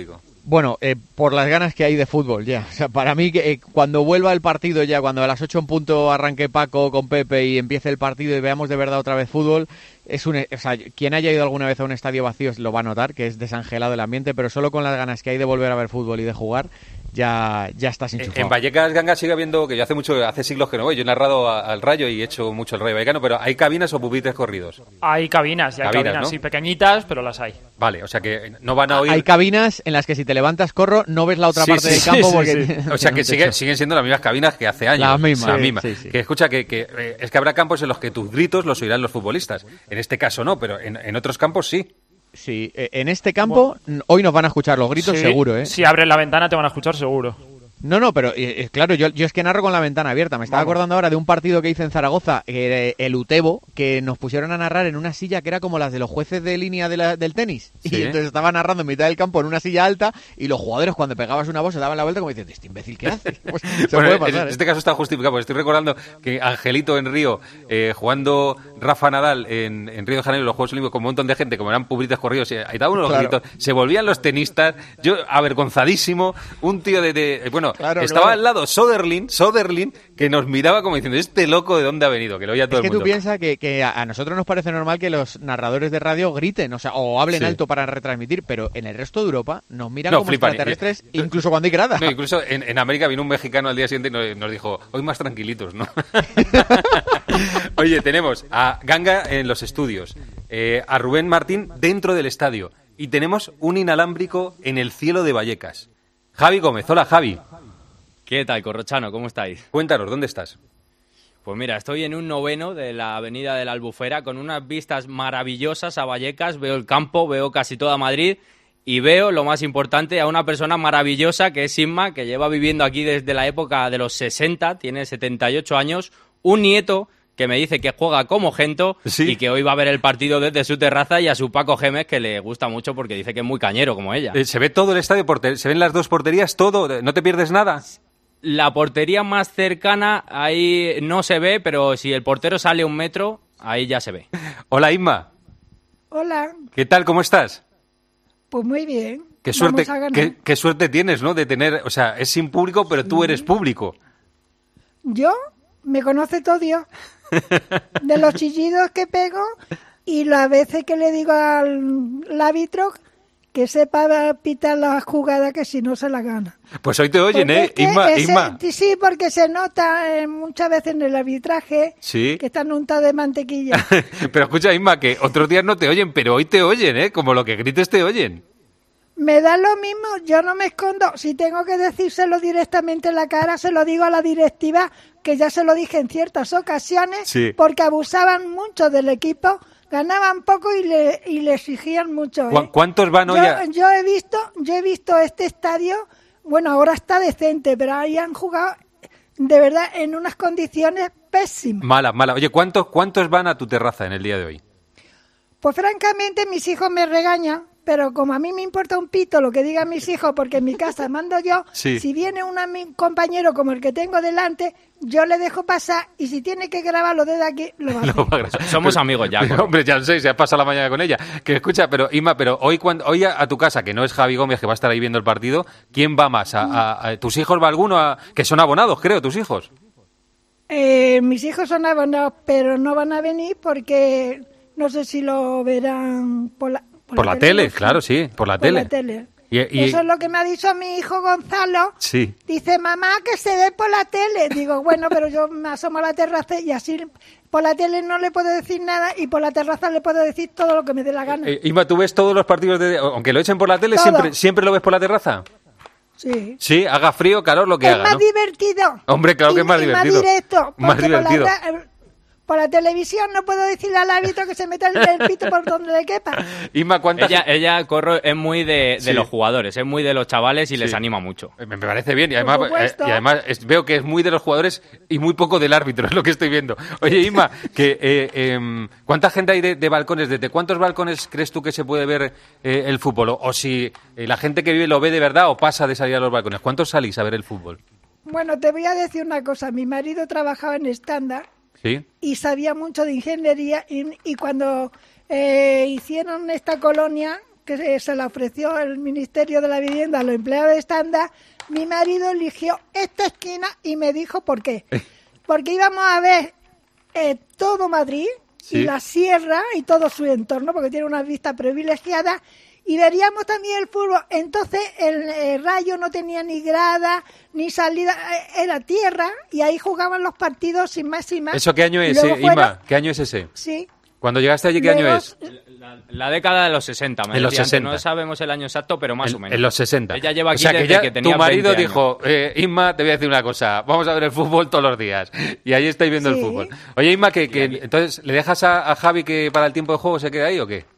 Bueno, eh, por las ganas que hay de fútbol ya. O sea, para mí, que eh, cuando vuelva el partido ya, cuando a las ocho en punto arranque Paco con Pepe y empiece el partido y veamos de verdad otra vez fútbol, es un, o sea, quien haya ido alguna vez a un estadio vacío lo va a notar, que es desangelado el ambiente, pero solo con las ganas que hay de volver a ver fútbol y de jugar, ya, ya estás enchufado. En Vallecas, Ganga, sigue habiendo, que yo hace mucho, hace siglos que no voy, yo he narrado a, al Rayo y he hecho mucho el Rayo Vallecano, pero ¿hay cabinas o pupitres corridos? Hay cabinas, ya hay Cabinas, cabinas, ¿no? sí, pequeñitas, pero las hay. Vale, o sea que no van a oír... Hay cabinas en las que si te levantas, corro, no ves la otra Sí, parte sí, del sí, campo sí, porque... sí. O sea que sigue, siguen siendo las mismas cabinas que hace años. Las mismas. Las Sí, mismas. sí, sí. Que escucha, que, que eh, es que habrá campos en los que tus gritos los oirán los futbolistas. En este caso no, pero en, en otros campos sí. Sí, eh, en este campo bueno, hoy nos van a escuchar los gritos sí, seguro, ¿eh? Si abres la ventana te van a escuchar seguro. No, no, pero eh, claro, yo, yo es que narro con la ventana abierta. Me estaba Vamos. acordando ahora de un partido que hice en Zaragoza, eh, el Utebo, que nos pusieron a narrar en una silla que era como las de los jueces de línea de la, del tenis. Sí. Y entonces estaba narrando en mitad del campo en una silla alta y los jugadores cuando pegabas una voz se daban la vuelta como diciendo, ¿este imbécil qué hace? Pues, se bueno, puede pasar, en ¿eh? este caso está justificado, porque estoy recordando que Angelito en Río, eh, jugando Rafa Nadal en, en Río de Janeiro, los Juegos Olímpicos, con un montón de gente, como eran pubritas corridos, ahí daba unos claro. gritos, se volvían los tenistas, yo avergonzadísimo, un tío de... de bueno, claro, estaba claro. al lado Soderlin, Soderlin, que nos miraba como diciendo, este loco de dónde ha venido, que lo oía todo es que el mundo. Tú piensas que, que a nosotros nos parece normal que los narradores de radio griten, o sea, o hablen sí. alto para retransmitir, pero en el resto de Europa nos miran no, como flipan. extraterrestres, y, incluso cuando hay grada. No, incluso en, en América vino un mexicano al día siguiente y nos, nos dijo, hoy más tranquilitos, ¿no? Oye, tenemos a Ganga en los estudios, eh, a Rubén Martín dentro del estadio, y tenemos un inalámbrico en el cielo de Vallecas. Javi Gómez, hola Javi. ¿Qué tal, Corrochano? ¿Cómo estáis? Cuéntanos, ¿dónde estás? Pues mira, estoy en un noveno de la avenida de la Albufera con unas vistas maravillosas a Vallecas, veo el campo, veo casi toda Madrid y veo, lo más importante, a una persona maravillosa que es Inma, que lleva viviendo aquí desde la época de los sesenta, tiene setenta y ocho años, un nieto que me dice que juega como Gento ¿Sí? y que hoy va a ver el partido desde su terraza, y a su Paco Gémez, que le gusta mucho porque dice que es muy cañero como ella. Eh, ¿Se ve todo el estadio? ¿Se ven las dos porterías? ¿Todo? ¿No te pierdes nada? La portería más cercana ahí no se ve, pero si el portero sale un metro, ahí ya se ve. Hola, Inma. Hola. ¿Qué tal? ¿Cómo estás? Pues muy bien. Qué suerte, qué, qué suerte tienes, ¿no? De tener, o sea, es sin público, pero sí. tú eres público. ¿Yo? Me conoce todo Dios. De los chillidos que pego y las veces que le digo al árbitro que sepa pitar la jugada, que si no se la gana. Pues hoy te oyen, porque ¿eh? Es que Inma, ese, Inma. Sí, porque se nota eh, muchas veces en el arbitraje ¿Sí? que están untados de mantequilla. Pero escucha, Inma, que otros días no te oyen, pero hoy te oyen, ¿eh? Como lo que grites te oyen. Me da lo mismo, yo no me escondo. Si tengo que decírselo directamente en la cara, se lo digo a la directiva, que ya se lo dije en ciertas ocasiones, sí. porque abusaban mucho del equipo, ganaban poco y le, y le exigían mucho. ¿eh? ¿Cuántos van hoy? Yo, A... yo he visto, yo he visto este estadio, bueno, ahora está decente, pero ahí han jugado de verdad en unas condiciones pésimas. Mala, mala. Oye, ¿cuántos, cuántos van a tu terraza en el día de hoy? Pues francamente mis hijos me regañan, pero como a mí me importa un pito lo que digan mis hijos, porque en mi casa mando yo, sí. si viene un compañero como el que tengo delante, yo le dejo pasar, y si tiene que grabarlo desde aquí, lo va a hacer. Lo va a grabar. Somos pero, amigos ya. Pero, hombre, ya lo sé, se ha pasado la mañana con ella. Que escucha, pero Inma, pero hoy, cuando, hoy a, a tu casa, que no es Javi Gómez, que va a estar ahí viendo el partido, ¿quién va más? ¿A, a, a tus hijos va alguno? A, que son abonados, creo, tus hijos. Eh, mis hijos son abonados, pero no van a venir porque no sé si lo verán por la... Por, por la, la tele, claro, sí, por la por tele. La tele. Y, y... Eso es lo que me ha dicho mi hijo Gonzalo. Sí. Dice, mamá, que se ve por la tele. Digo, bueno, pero yo me asomo a la terraza y así por la tele no le puedo decir nada y por la terraza le puedo decir todo lo que me dé la gana. Eh, Inma, ¿tú ves todos los partidos, de, aunque lo echen por la tele, siempre, siempre lo ves por la terraza? Sí. Sí, haga frío, calor, lo que es haga, más ¿no? divertido. Hombre, claro que es más y divertido. Más directo. Más divertido. Por la, por la televisión no puedo decirle al árbitro que se meta el, el pito por donde le quepa. Inma, ¿cuántas... Ella, ella Corro, es muy de, de sí. los jugadores, es muy de los chavales y sí. les anima mucho. Me parece bien y además, eh, y además es, veo que es muy de los jugadores y muy poco del árbitro, es lo que estoy viendo. Oye, Inma, que, eh, eh, ¿cuánta gente hay de, de balcones? ¿Desde cuántos balcones crees tú que se puede ver eh, el fútbol? O, o si eh, la gente que vive lo ve de verdad o pasa de salir a los balcones. ¿Cuántos salís a ver el fútbol? Bueno, te voy a decir una cosa. Mi marido trabajaba en estándar. ¿Sí? Y sabía mucho de ingeniería y, y cuando eh, hicieron esta colonia, que se la ofreció el Ministerio de la Vivienda a los empleados de estándar, mi marido eligió esta esquina y me dijo por qué. Porque íbamos a ver eh, todo Madrid, sí, y la sierra y todo su entorno, porque tiene una vista privilegiada, y veríamos también el fútbol. Entonces el, el Rayo no tenía ni grada, ni salida, era tierra, y ahí jugaban los partidos sin más y más. ¿Eso qué año es, eh, fuera... Inma? ¿Qué año es ese? Sí. Cuando llegaste allí, ¿qué Luego, año es? La, la década de los sesenta, me En los decía antes. sesenta. No sabemos el año exacto, pero más en, o menos. En los sesenta. Ella lleva aquí o sea, desde que, ya que tenía tu marido veinte dijo, eh, Inma, te voy a decir una cosa, vamos a ver el fútbol todos los días. Y ahí estáis viendo Sí. el fútbol. Oye, Inma, que, que entonces, ¿le dejas a, a Javi que para el tiempo de juego se quede ahí o qué?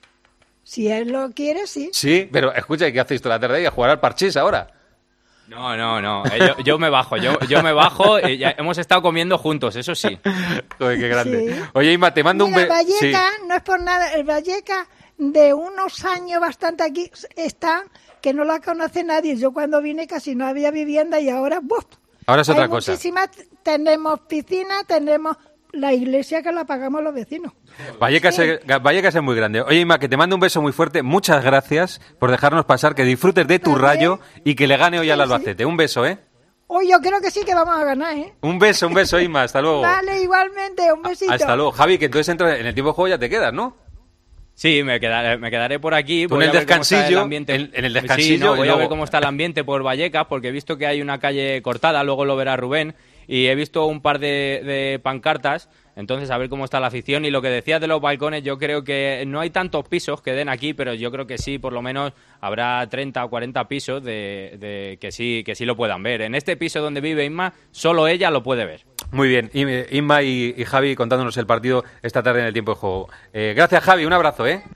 Si él lo quiere, sí. Sí, pero escucha, ¿qué hacéis toda la tarde ahí? ¿A jugar al parchís ahora? No, no, no. Eh, yo, yo me bajo, yo, yo me bajo. Y ya hemos estado comiendo juntos, eso sí. Joder, qué grande. Sí. Oye, Inma, te mando Mira, un beso. Valleca, no es por nada, el Valleca de unos años bastante aquí está, que no la conoce nadie. Yo cuando vine casi no había vivienda y ahora, ¡buf! Ahora es Hay otra cosa. muchísimas, tenemos piscina, tenemos la iglesia que la pagamos los vecinos. Vallecas, Sí. es, Vallecas es muy grande. Oye, Inma, que te mando un beso muy fuerte. Muchas gracias por dejarnos pasar, que disfrutes de tu También. Rayo y que le gane hoy al Sí, sí. Albacete. Un beso, ¿eh? Hoy yo creo que sí que vamos a ganar, ¿eh? Un beso, un beso, Inma. Hasta luego. Vale, igualmente, un besito. Hasta luego. Javi, que entonces entra en el tiempo de juego ya te quedas, ¿no? Sí, me quedaré, me quedaré por aquí. Tú voy en el a ver cómo está descansillo, el ambiente. en- en el Sí, descansillo no, y voy a luego- ver cómo está el ambiente por Vallecas, porque he visto que hay una calle cortada, luego lo verá Rubén, y he visto un par de, de pancartas, entonces a ver cómo está la afición. Y lo que decías de los balcones, yo creo que no hay tantos pisos que den aquí, pero yo creo que sí, por lo menos habrá treinta o cuarenta pisos de, de que sí que sí lo puedan ver. En este piso donde vive Inma, solo ella lo puede ver. Muy bien. Im- Inma y, y Javi contándonos el partido esta tarde en el tiempo de juego. Eh, gracias, Javi. Un abrazo, ¿eh?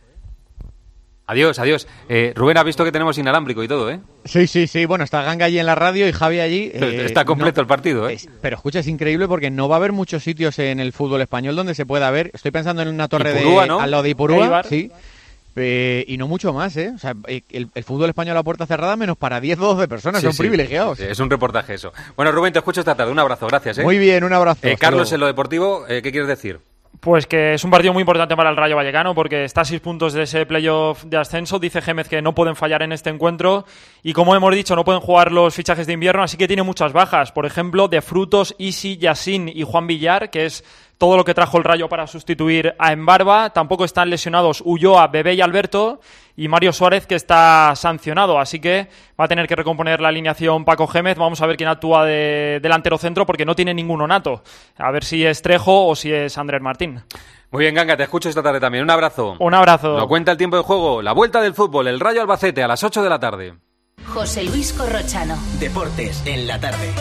Adiós, adiós. Eh, Rubén, ha visto que tenemos inalámbrico y todo, ¿eh? Sí, sí, sí. Bueno, está Ganga allí en la radio y Javi allí. eh, Está completo no- el partido, ¿eh? es- pero escucha, es increíble porque no va a haber muchos sitios en el fútbol español donde se pueda ver. Estoy pensando en una torre Ipurúa, de ¿no? al lado de Ipurúa, Eibar. sí. Eh, y no mucho más, ¿eh? O sea, eh, el, el fútbol español a puerta cerrada menos para diez o doce personas. Sí, Son sí. privilegiados. Sí, es un reportaje eso. Bueno, Rubén, te escucho esta tarde. Un abrazo, gracias, ¿eh? Muy bien, un abrazo. Eh, hasta Carlos, luego. en lo deportivo, eh, ¿qué quieres decir? Pues que es un partido muy importante para el Rayo Vallecano porque está a seis puntos de ese playoff de ascenso. Dice Gémez que no pueden fallar en este encuentro y, como hemos dicho, no pueden jugar los fichajes de invierno, así que tiene muchas bajas. Por ejemplo, de Frutos, Isi, Yassin y Juan Villar, que es todo lo que trajo el Rayo para sustituir a Embarba. Tampoco están lesionados Ulloa, Bebé y Alberto, y Mario Suárez, que está sancionado, así que va a tener que recomponer la alineación Paco Gémez. Vamos a ver quién actúa de delantero centro porque no tiene ninguno nato. A ver si es Trejo o si es Andrés Martín. Muy bien, Ganga, te escucho esta tarde también. Un abrazo. Un abrazo. Lo cuenta el tiempo de juego. La vuelta del fútbol, el Rayo Albacete a las ocho de la tarde. José Luis Corrochano. Deportes en la tarde.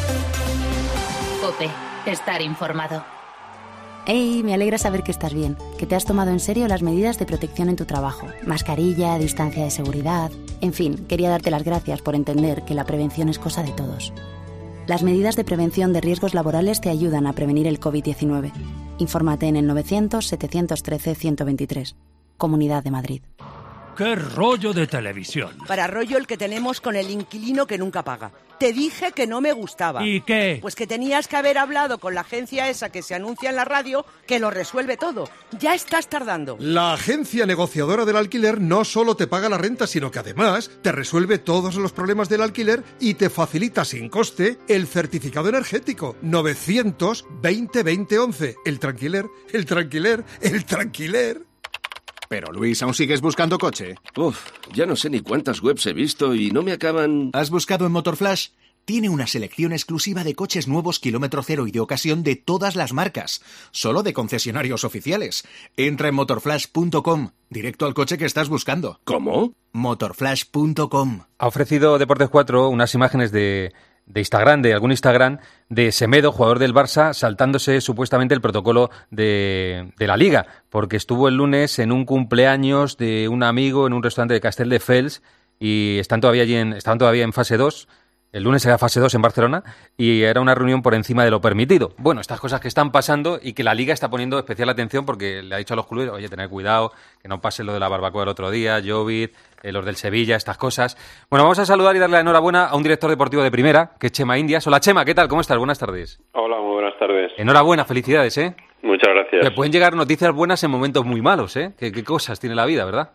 COPE. Estar informado. Hey, me alegra saber que estás bien, que te has tomado en serio las medidas de protección en tu trabajo. Mascarilla, distancia de seguridad... En fin, quería darte las gracias por entender que la prevención es cosa de todos. Las medidas de prevención de riesgos laborales te ayudan a prevenir el covid diecinueve. Infórmate en el novecientos, setecientos trece, ciento veintitrés. Comunidad de Madrid. ¡Qué rollo de televisión! Para rollo el que tenemos con el inquilino que nunca paga. Te dije que no me gustaba. ¿Y qué? Pues que tenías que haber hablado con la agencia esa que se anuncia en la radio, que lo resuelve todo. Ya estás tardando. La agencia negociadora del alquiler no solo te paga la renta, sino que además te resuelve todos los problemas del alquiler y te facilita sin coste el certificado energético. novecientos veinte veinte once. El tranquiler, el tranquiler, el tranquiler. Pero Luis, ¿aún sigues buscando coche? Uf, ya no sé ni cuántas webs he visto y no me acaban... ¿Has buscado en Motorflash? Tiene una selección exclusiva de coches nuevos kilómetro cero y de ocasión de todas las marcas, solo de concesionarios oficiales. Entra en motorflash punto com, directo al coche que estás buscando. ¿Cómo? motorflash punto com. Ha ofrecido Deportes cuatro unas imágenes de, de Instagram, de algún Instagram, de Semedo, jugador del Barça, saltándose supuestamente el protocolo de, de la Liga, porque estuvo el lunes en un cumpleaños de un amigo en un restaurante de Castelldefels y están todavía allí en, estaban todavía en fase dos. El lunes era fase dos en Barcelona y era una reunión por encima de lo permitido. Bueno, estas cosas que están pasando y que la Liga está poniendo especial atención porque le ha dicho a los clubes, oye, tened cuidado, que no pase lo de la barbacoa el otro día, Jovic, eh, los del Sevilla, estas cosas. Bueno, vamos a saludar y darle la enhorabuena a un director deportivo de primera, que es Chema Indias. Hola, Chema, ¿qué tal? ¿Cómo estás? Buenas tardes. Hola, muy buenas tardes. Enhorabuena, felicidades, ¿eh? Muchas gracias. Te pueden llegar noticias buenas en momentos muy malos, ¿eh? ¿Qué, qué cosas tiene la vida, verdad?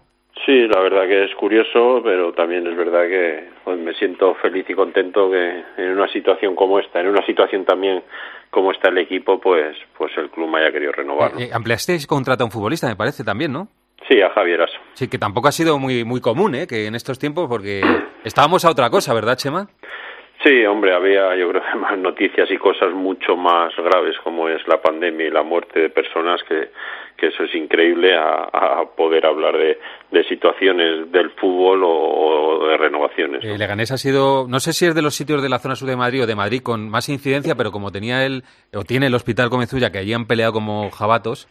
Sí, la verdad que es curioso, pero también es verdad que pues, me siento feliz y contento que en una situación como esta, en una situación también como está el equipo, pues pues el club me haya querido renovar, ¿no? Eh, eh, ampliasteis contrato a un futbolista, me parece, también, ¿no? Sí, a Javier Aso. Sí, que tampoco ha sido muy muy común, ¿eh? Que en estos tiempos, porque estábamos a otra cosa, ¿verdad, Chema? Sí, hombre, había yo creo más noticias y cosas mucho más graves como es la pandemia y la muerte de personas que, que eso es increíble a, a poder hablar de, de situaciones del fútbol o, o de renovaciones, ¿no? Eh, Leganés ha sido, no sé si es de los sitios de la zona sur de Madrid o de Madrid con más incidencia, pero como tenía el, o tiene el Hospital Comezulla, que allí han peleado como jabatos,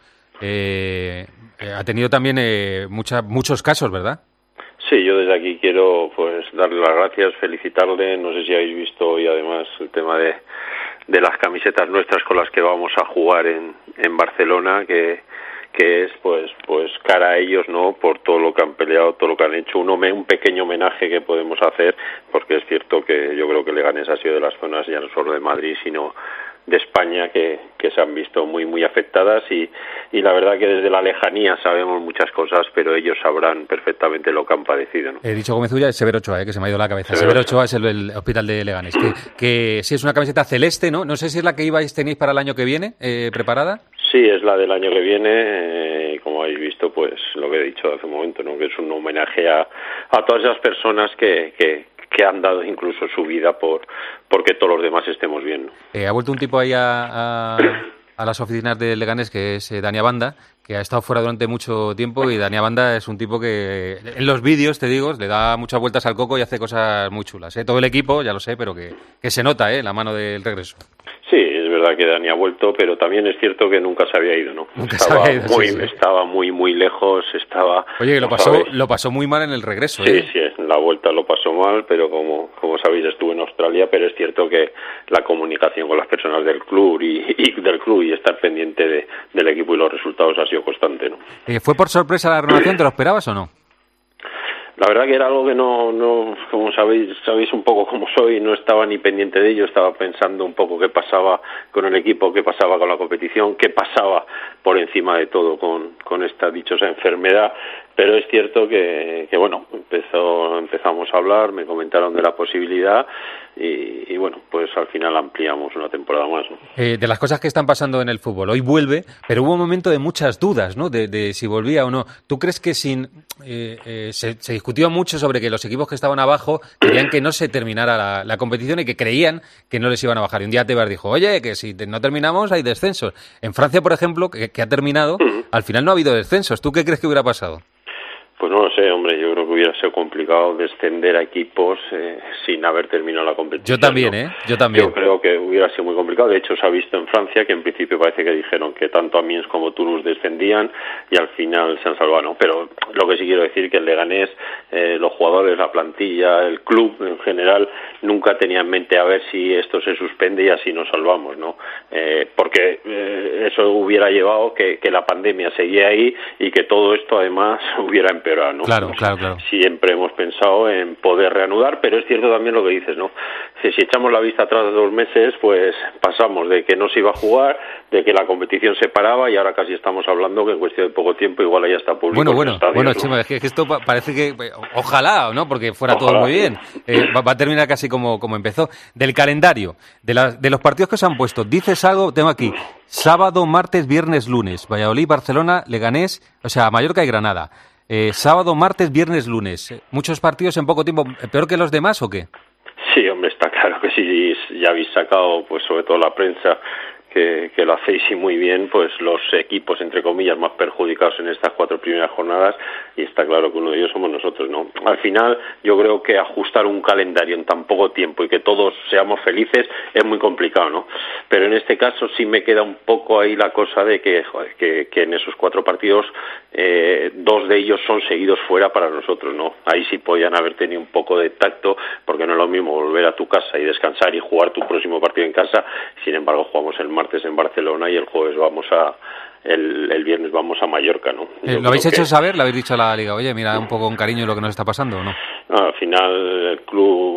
eh, eh, ha tenido también eh, mucha, muchos casos, ¿verdad? Sí, yo desde aquí quiero pues darle las gracias, felicitarle. No sé si habéis visto hoy además el tema de, de las camisetas nuestras con las que vamos a jugar en, en Barcelona, que, que es pues pues cara a ellos, ¿no? Por todo lo que han peleado, todo lo que han hecho. Un, un pequeño homenaje que podemos hacer, porque es cierto que yo creo que Leganés ha sido de las zonas ya no solo de Madrid, sino de España que, que se han visto muy muy afectadas y, y la verdad que desde la lejanía sabemos muchas cosas, pero ellos sabrán perfectamente lo que han padecido, ¿no? He dicho Gomezulla, es Severo Ochoa, ¿eh? Que se me ha ido la cabeza. Severo, Severo Ochoa es el, el hospital de Leganés. Que, que sí es una camiseta celeste, ¿no? No sé si es la que ibais tenéis para el año que viene eh, preparada. Sí, es la del año que viene, eh, como habéis visto, pues lo que he dicho hace un momento, ¿no? Que es un homenaje a, a todas esas personas que, que que han dado incluso su vida por porque todos los demás estemos bien, ¿no? Eh, ha vuelto un tipo ahí a, a, a las oficinas de Leganés, que es eh, Dani Abanda, que ha estado fuera durante mucho tiempo, y Dani Abanda es un tipo que en los vídeos, te digo, le da muchas vueltas al coco y hace cosas muy chulas, ¿eh? Todo el equipo, ya lo sé, pero que, que se nota, ¿eh? La mano del regreso. Sí, es verdad que Dani ha vuelto, pero también es cierto que nunca se había ido, ¿no? Nunca estaba se había ido, muy, sí, sí. Estaba muy, muy lejos, estaba... Oye, que lo pasó, sabéis, lo pasó muy mal en el regreso, sí, ¿eh? Sí, en la vuelta lo pasó mal, pero como, como sabéis estuve en Australia, pero es cierto que la comunicación con las personas del club y, y del club y estar pendiente de, del equipo y los resultados ha sido constante, ¿no? Eh, ¿Fue por sorpresa la renovación? ¿Te lo esperabas o no? La verdad que era algo que no, no, como sabéis, sabéis un poco cómo soy, no estaba ni pendiente de ello, estaba pensando un poco qué pasaba con el equipo, qué pasaba con la competición, qué pasaba por encima de todo con, con esta dichosa enfermedad, pero es cierto que, que bueno, empezó, empezamos a hablar, me comentaron de la posibilidad y, y bueno, pues al final ampliamos una temporada más, ¿no? Eh, de las cosas que están pasando en el fútbol, hoy vuelve, pero hubo un momento de muchas dudas, ¿no? De, de si volvía o no. ¿Tú crees que sin eh, eh, se, se discutió mucho sobre que los equipos que estaban abajo querían que no se terminara la, la competición y que creían que no les iban a bajar? Y un día Tebas dijo, oye, que si no terminamos hay descensos. En Francia, por ejemplo, que, que ha terminado, al final no ha habido descensos. ¿Tú qué crees que hubiera pasado? Pues no lo sé, hombre, yo creo que hubiera sido complicado descender a equipos eh, sin haber terminado la competición. Yo también, ¿no? ¿eh? Yo también. Yo creo que hubiera sido muy complicado. De hecho, se ha visto en Francia que en principio parece que dijeron que tanto Amiens como Toulouse descendían y al final se han salvado, ¿no? Pero lo que sí quiero decir que el Leganés, eh, los jugadores, la plantilla, el club en general, nunca tenía en mente a ver si esto se suspende y así nos salvamos, ¿no? Eh, porque eh, eso hubiera llevado que, que la pandemia seguía ahí y que todo esto además hubiera empeorado. ¿No? Claro, claro, claro. Siempre hemos pensado en poder reanudar, pero es cierto también lo que dices, ¿no? Si, si echamos la vista atrás de dos meses, pues pasamos de que no se iba a jugar, de que la competición se paraba y ahora casi estamos hablando que en cuestión de poco tiempo igual ya está público. Bueno, bueno, estadios, bueno, ¿no? Chema, es que esto parece que, ojalá, ¿no? Porque fuera Ojalá, todo muy bien. Sí. Eh, va, va a terminar casi como, como empezó. Del calendario, de, la, de los partidos que se han puesto, dices algo, tengo aquí, sábado, martes, viernes, lunes, Valladolid, Barcelona, Leganés, o sea, Mallorca y Granada. Eh, sábado, martes, viernes, lunes. ¿Muchos partidos en poco tiempo? ¿Peor que los demás o qué? Sí, hombre, está claro que sí, ya habéis sacado, pues sobre todo la prensa, que, que lo hacéis y muy bien, pues los equipos, entre comillas, más perjudicados en estas cuatro primeras jornadas, y está claro que uno de ellos somos nosotros, ¿no? Al final, yo creo que ajustar un calendario en tan poco tiempo y que todos seamos felices es muy complicado, ¿no? Pero en este caso sí me queda un poco ahí la cosa de que, joder, que, que en esos cuatro partidos, eh, dos de ellos son seguidos fuera para nosotros, ¿no? Ahí sí podían haber tenido un poco de tacto, porque no es lo mismo volver a tu casa y descansar y jugar tu próximo partido en casa, sin embargo jugamos el martes en Barcelona y el jueves vamos a el, el viernes vamos a Mallorca, ¿no? Eh, ¿Lo habéis hecho que... saber? ¿Le habéis dicho a la Liga, oye, mira un poco con cariño lo que nos está pasando o no? No, al final el club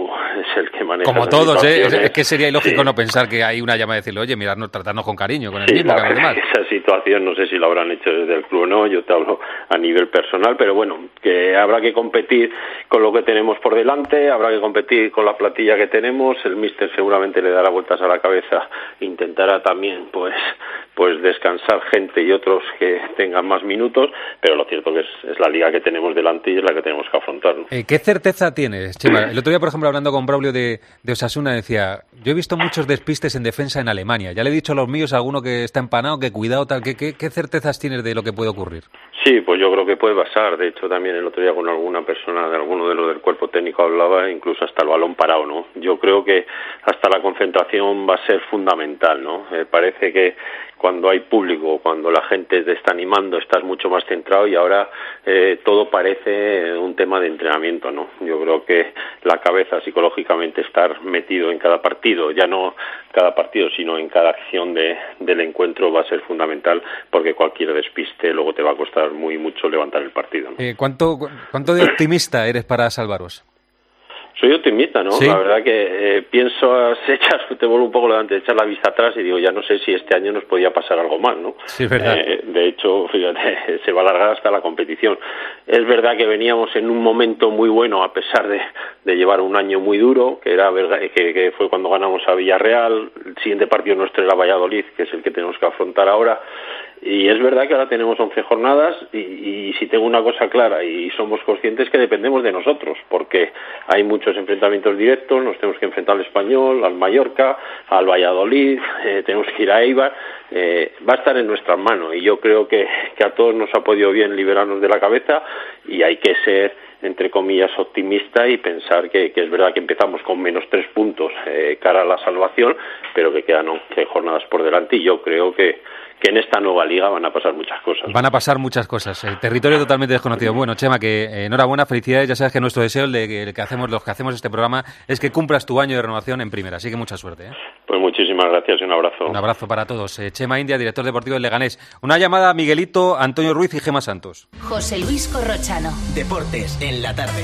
es el que maneja. Como todos, ¿eh? Es, es que sería ilógico sí. no pensar que hay una llamada de decirle, oye, mirarnos, tratarnos con cariño, con el sí, mismo que a los demás. Esa situación no sé si lo habrán hecho desde el club o no, yo te hablo a nivel personal, pero bueno, que habrá que competir con lo que tenemos por delante, habrá que competir con la plantilla que tenemos, el míster seguramente le dará vueltas a la cabeza, intentará también pues pues descansar gente y otros que tengan más minutos, pero lo cierto que es, es la liga que tenemos delante y es la que tenemos que afrontar, ¿no? Eh, ¿Qué certeza tienes, Chema? El otro día, por ejemplo, hablando con Braulio de, de Osasuna, decía, yo he visto muchos despistes en defensa en Alemania, ya le he dicho a los míos, a alguno que está empanado, que cuidado, tal, ¿qué, qué, qué certezas tienes de lo que puede ocurrir? Sí, pues yo creo que puede pasar, de hecho también el otro día con alguna persona de alguno de los del cuerpo técnico hablaba, incluso hasta el balón parado, ¿no? Yo creo que hasta la concentración va a ser fundamental, ¿no? Eh, parece que cuando hay público, cuando la gente te está animando, estás mucho más centrado y ahora eh, todo parece un tema de entrenamiento, ¿no? Yo creo que la cabeza psicológicamente estar metido en cada partido, ya no cada partido, sino en cada acción de, del encuentro va a ser fundamental porque cualquier despiste luego te va a costar muy mucho levantar el partido, ¿no? Eh, ¿cuánto, ¿Cuánto de optimista eres para salvaros? Soy optimista, ¿no? ¿Sí? La verdad que eh, pienso, se echas, te vuelvo un poco delante de echar la vista atrás y digo, ya no sé si este año nos podía pasar algo mal, ¿no? Sí, es verdad. Eh, de hecho, fíjate, se va a alargar hasta la competición. Es verdad que veníamos en un momento muy bueno, a pesar de, de llevar un año muy duro, que era verdad, que, que fue cuando ganamos a Villarreal, el siguiente partido nuestro era Valladolid, que es el que tenemos que afrontar ahora. Y es verdad que ahora tenemos once jornadas y, y si tengo una cosa clara y somos conscientes que dependemos de nosotros, porque hay muchos enfrentamientos directos, nos tenemos que enfrentar al Español, al Mallorca, al Valladolid, eh, tenemos que ir a Eibar, eh, va a estar en nuestras manos y yo creo que, que a todos nos ha podido bien liberarnos de la cabeza y hay que ser, entre comillas, optimista y pensar que, que es verdad que empezamos con menos tres puntos eh, cara a la salvación, pero que quedan once jornadas por delante y yo creo que que en esta nueva liga van a pasar muchas cosas. Van a pasar muchas cosas. El territorio totalmente desconocido. Bueno, Chema, que eh, enhorabuena, felicidades. Ya sabes que nuestro deseo, el de el que hacemos, los que hacemos este programa, es que cumplas tu año de renovación en primera. Así que mucha suerte, ¿eh? Pues muchísimas gracias y un abrazo. Un abrazo para todos. Eh, Chema India, director deportivo del Leganés. Una llamada a Miguelito, Antonio Ruiz y Gema Santos. José Luis Corrochano. Deportes en la tarde.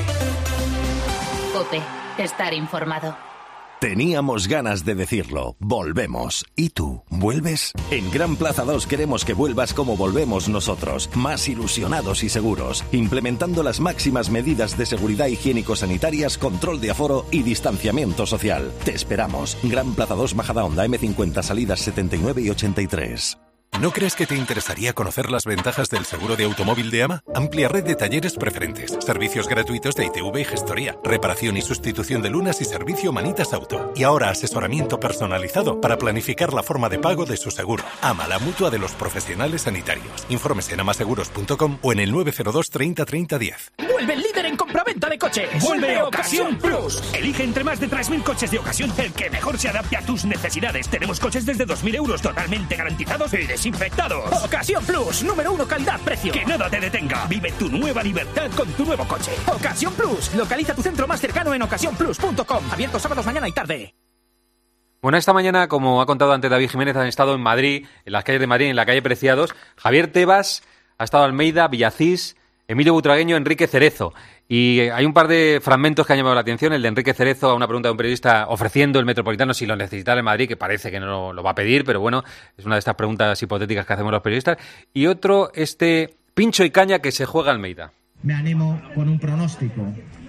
COPE. Estar informado. Teníamos ganas de decirlo. Volvemos. ¿Y tú? ¿Vuelves? En Gran Plaza dos queremos que vuelvas como volvemos nosotros, más ilusionados y seguros, implementando las máximas medidas de seguridad higiénico-sanitarias, control de aforo y distanciamiento social. Te esperamos. Gran Plaza dos, Majadahonda, eme cincuenta, salidas setenta y nueve y ochenta y tres. ¿No crees que te interesaría conocer las ventajas del seguro de automóvil de AMA? Amplia red de talleres preferentes, servicios gratuitos de I T V y gestoría, reparación y sustitución de lunas y servicio Manitas Auto. Y ahora asesoramiento personalizado para planificar la forma de pago de su seguro. AMA, la mutua de los profesionales sanitarios. Informes en amaseguros punto com o en el nueve cero dos treinta treinta diez. ¡Vuelve el líder en compraventa de coches! ¡Vuelve Ocasión Plus! Elige entre más de tres mil coches de ocasión el que mejor se adapte a tus necesidades. Tenemos coches desde dos mil euros totalmente garantizados y desinfectados. Ocasión Plus, número uno calidad-precio. Que nada te detenga. Vive tu nueva libertad con tu nuevo coche. Ocasión Plus. Localiza tu centro más cercano en ocasión plus punto com. Abierto sábados, mañana y tarde. Bueno, esta mañana, como ha contado antes David Jiménez, han estado en Madrid, en las calles de Madrid, en la calle Preciados. Javier Tebas, ha estado Almeida, Villacís, Emilio Butragueño, Enrique Cerezo. Y hay un par de fragmentos que han llamado la atención. El de Enrique Cerezo a una pregunta de un periodista ofreciendo el Metropolitano si lo necesitara el Madrid, que parece que no lo va a pedir, pero bueno, es una de estas preguntas hipotéticas que hacemos los periodistas. Y otro, este pincho y caña que se juega Almeida. Me animo con un pronóstico.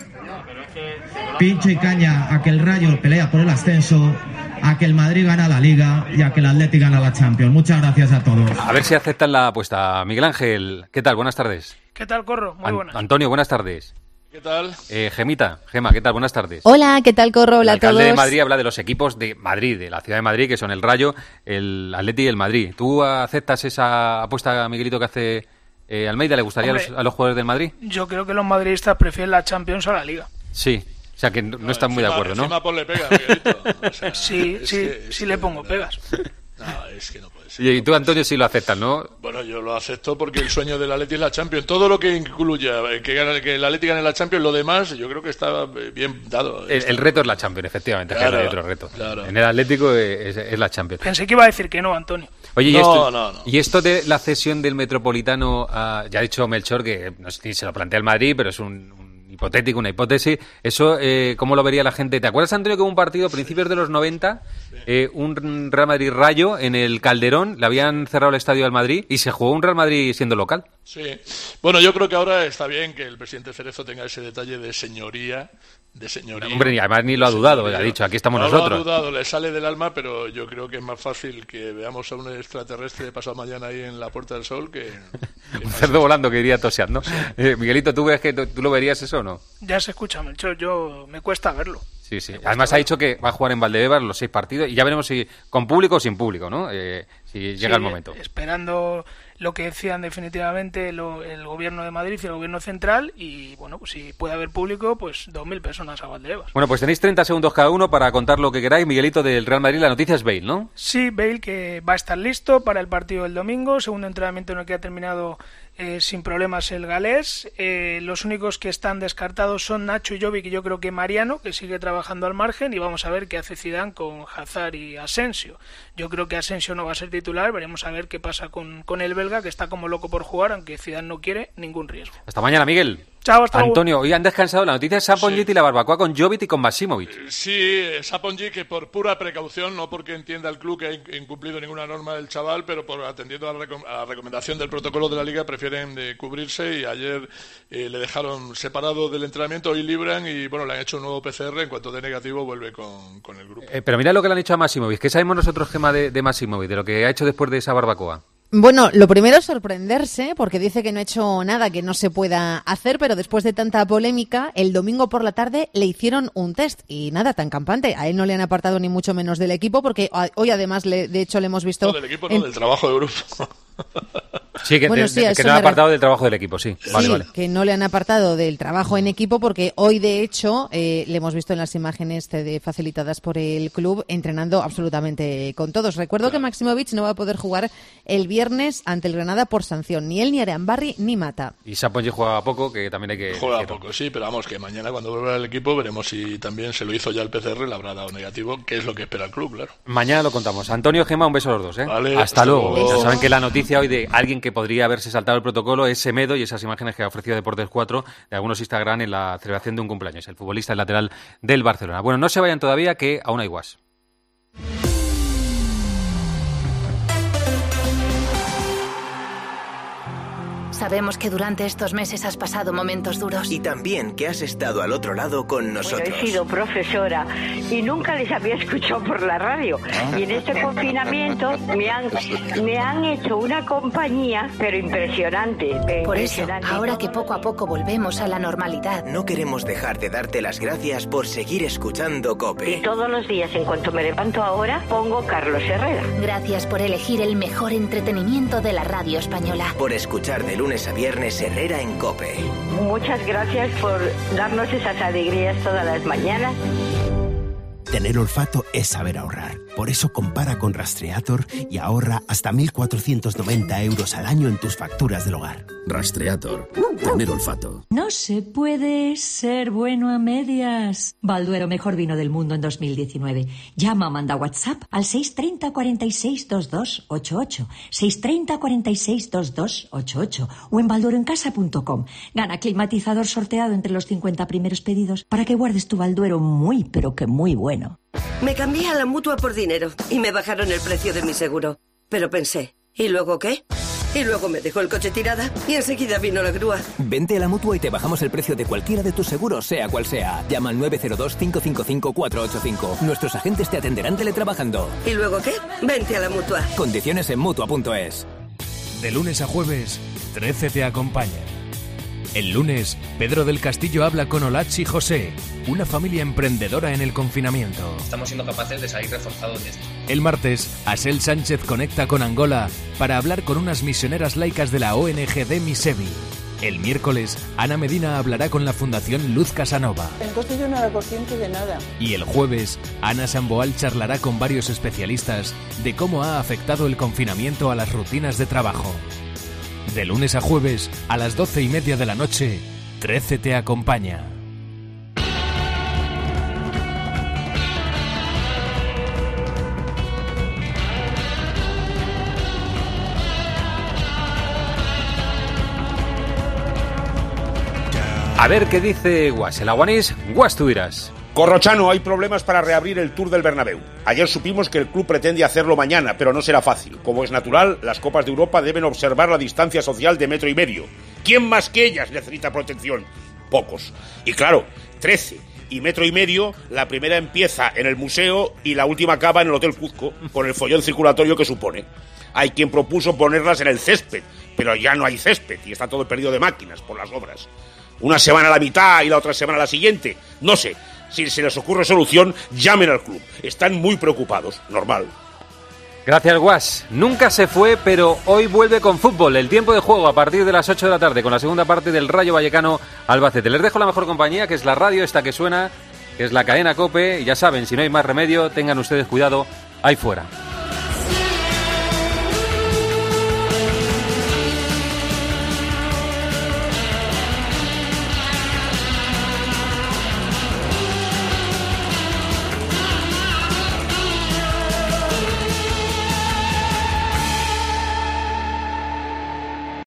Pincho y caña a que el Rayo pelea por el ascenso, a que el Madrid gana la Liga y a que el Atleti gana la Champions. Muchas gracias a todos. A ver si aceptan la apuesta. Miguel Ángel, ¿qué tal? Buenas tardes. ¿Qué tal, Corro? Muy buenas. An- Antonio, buenas tardes. ¿Qué tal? Eh, Gemita, Gema, ¿qué tal? Buenas tardes. Hola, ¿qué tal, Corro? Hola a todos. El alcalde de Madrid habla de los equipos de Madrid, de la ciudad de Madrid, que son el Rayo, el Atleti y el Madrid. ¿Tú aceptas esa apuesta, Miguelito, que hace eh, Almeida? ¿Le gustaría a los, a los jugadores del Madrid? Yo creo que los madridistas prefieren la Champions a la Liga. Sí, o sea que no, no están encima, muy de acuerdo, ¿no? Encima ponle pega, Miguelito. O sea, sí, sí, que, sí le pongo pegas. No, es que no puede ser. Y tú, Antonio, sí lo aceptas, ¿no? Bueno, yo lo acepto porque el sueño del Atleti es la Champions. Todo lo que incluya que, gane, que el Atleti gane la Champions, lo demás, yo creo que está bien dado. El, el reto es la Champions, efectivamente, claro, que hay otro reto. Claro. En el Atlético es, es la Champions. Pensé que iba a decir que no, Antonio. Oye, ¿y, no, esto, no, no. y esto de la cesión del Metropolitano, a, ya ha dicho Melchor que no sé si se lo plantea el Madrid, pero es un, un hipotético, una hipótesis, eso, eh, ¿cómo lo vería la gente? ¿Te acuerdas, Antonio, que hubo un partido a principios de los noventa, eh, un Real Madrid-Rayo en el Calderón, le habían cerrado el estadio al Madrid y se jugó un Real Madrid siendo local? Sí, bueno, yo creo que ahora está bien que el presidente Cerezo tenga ese detalle de señoría, de señoría. Hombre, además ni lo ha dudado, ha dicho, aquí estamos no nosotros. No lo ha dudado, le sale del alma, pero yo creo que es más fácil que veamos a un extraterrestre pasado mañana ahí en la Puerta del Sol que... que un cerdo volando que iría toseando. Sí. Eh, Miguelito, ¿tú ves que tú, tú lo verías eso o no? Ya se escucha, Melchor, yo me cuesta verlo. Sí, sí. Además verlo. Ha dicho que va a jugar en Valdebebas los seis partidos y ya veremos si con público o sin público, ¿no? Eh, si llega sí, el momento. Esperando lo que decían definitivamente lo, el gobierno de Madrid y el gobierno central y, bueno, pues si puede haber público, pues dos mil personas a Valdebebas. Bueno, pues tenéis treinta segundos cada uno para contar lo que queráis. Miguelito, del Real Madrid, la noticia es Bale, ¿no? Sí, Bale, que va a estar listo para el partido del domingo, segundo entrenamiento en el que ha terminado eh, sin problemas el galés. Eh, los únicos que están descartados son Nacho y Jovic y yo creo que Mariano, que sigue trabajando al margen, y vamos a ver qué hace Zidane con Hazard y Asensio. Yo creo que Asensio no va a ser titular, veremos a ver qué pasa con, con el belga, que está como loco por jugar, aunque Zidane no quiere ningún riesgo. Hasta mañana, Miguel. Chao, hasta Antonio, hoy han descansado. La noticia es Saponjic sí. y la barbacoa con Jovic y con Maximovic. Sí, Saponjic, que por pura precaución, no porque entienda el club que ha incumplido ninguna norma del chaval, pero por atendiendo a la, recom- a la recomendación del protocolo de la Liga, prefieren de cubrirse y ayer eh, le dejaron separado del entrenamiento, hoy libran y bueno, le han hecho un nuevo P C R, en cuanto de negativo vuelve con, con el grupo. Eh, pero mira lo que le han hecho a Maximovic. ¿Qué sabemos nosotros, Gemma, de, de Maximovic, de lo que ha hecho después de esa barbacoa? Bueno, lo primero es sorprenderse, porque dice que no ha hecho nada que no se pueda hacer, pero después de tanta polémica, el domingo por la tarde le hicieron un test y nada tan campante. A él no le han apartado ni mucho menos del equipo, porque hoy además, le, de hecho, le hemos visto... No, del equipo no, en... del trabajo de grupo. Sí, que, bueno, de, sí, de, que no han apartado del trabajo del equipo, sí. Vale, sí, vale. Que no le han apartado del trabajo en equipo porque hoy, de hecho, eh, le hemos visto en las imágenes de, facilitadas por el club entrenando absolutamente con todos. Recuerdo claro. que Maximovic no va a poder jugar el viernes ante el Granada por sanción. Ni él, ni Arambarri, ni Mata. Y Saponjic juega poco, que también hay que... Juega poco, sí, pero vamos, que mañana cuando vuelva al equipo veremos si también se lo hizo ya el P C R, le habrá dado negativo, que es lo que espera el club, claro. Mañana lo contamos. Antonio, Gemma, un beso a los dos, ¿eh? Vale, hasta, hasta luego. luego. Ya saben que la noticia hoy de alguien que podría haberse saltado el protocolo es Semedo y esas imágenes que ha ofrecido Deportes cuatro de algunos Instagram en la celebración de un cumpleaños. El futbolista, el lateral del Barcelona. Bueno, no se vayan todavía, que aún hay guas. Sabemos que durante estos meses has pasado momentos duros. Y también que has estado al otro lado con nosotros. Bueno, he sido profesora y nunca les había escuchado por la radio. Ah. Y en este confinamiento me han, me han hecho una compañía, pero impresionante. Por impresionante. eso, ahora que poco a poco volvemos a la normalidad, no queremos dejar de darte las gracias por seguir escuchando COPE. Y todos los días, en cuanto me levanto ahora, pongo Carlos Herrera. Gracias por elegir el mejor entretenimiento de la radio española. Por escuchar de lunes a viernes Herrera en COPE. Muchas gracias por darnos esas alegrías todas las mañanas. Tener olfato es saber ahorrar. Por eso compara con Rastreator y ahorra hasta mil cuatrocientos noventa euros al año en tus facturas del hogar. Rastreator. Tener olfato. No se puede ser bueno a medias. Balduero, mejor vino del mundo en dos mil diecinueve. Llama o manda WhatsApp al seis treinta, cuarenta y seis, veintidós ochenta y ocho. seis treinta, cuarenta y seis, veintidós ochenta y ocho. O en baldueroencasa punto com. Gana climatizador sorteado entre los cincuenta primeros pedidos para que guardes tu Balduero muy, pero que muy bueno. Me cambié a la Mutua por dinero y me bajaron el precio de mi seguro. Pero pensé, ¿y luego qué? Y luego me dejó el coche tirada y enseguida vino la grúa. Vente a la Mutua y te bajamos el precio de cualquiera de tus seguros, sea cual sea. Llama al nueve cero dos, cinco cinco cinco, cuatro ocho cinco. Nuestros agentes te atenderán teletrabajando. ¿Y luego qué? Vente a la Mutua. Condiciones en Mutua punto es. De lunes a jueves, trece te acompaña. El lunes, Pedro del Castillo habla con Olach y José, una familia emprendedora en el confinamiento. Estamos siendo capaces de salir reforzados de esto. El martes, Asel Sánchez conecta con Angola para hablar con unas misioneras laicas de la O N G de Misevi. El miércoles, Ana Medina hablará con la Fundación Luz Casanova. Entonces yo no era consciente de nada. Y el jueves, Ana Samboal charlará con varios especialistas de cómo ha afectado el confinamiento a las rutinas de trabajo. De lunes a jueves, a las doce y media de la noche, trece te acompaña. A ver qué dice Guas. El aguanís, Guas tú dirás. Corrochano, hay problemas para reabrir el Tour del Bernabéu. Ayer supimos que el club pretende hacerlo mañana, pero no será fácil. Como es natural, las Copas de Europa deben observar la distancia social de metro y medio. ¿Quién más que ellas necesita protección? Pocos. Y claro, trece y metro y medio, la primera empieza en el museo y la última acaba en el Hotel Cuzco, con el follón circulatorio que supone. Hay quien propuso ponerlas en el césped, pero ya no hay césped y está todo perdido de máquinas por las obras. Una semana a la mitad y la otra semana a la siguiente. No sé. Si se les ocurre solución, llamen al club. Están muy preocupados. Normal. Gracias, Guas. Nunca se fue, pero hoy vuelve con fútbol. El tiempo de juego a partir de las ocho de la tarde con la segunda parte del Rayo Vallecano Albacete. Les dejo la mejor compañía, que es la radio esta que suena, que es la cadena COPE. Y ya saben, si no hay más remedio, tengan ustedes cuidado ahí fuera.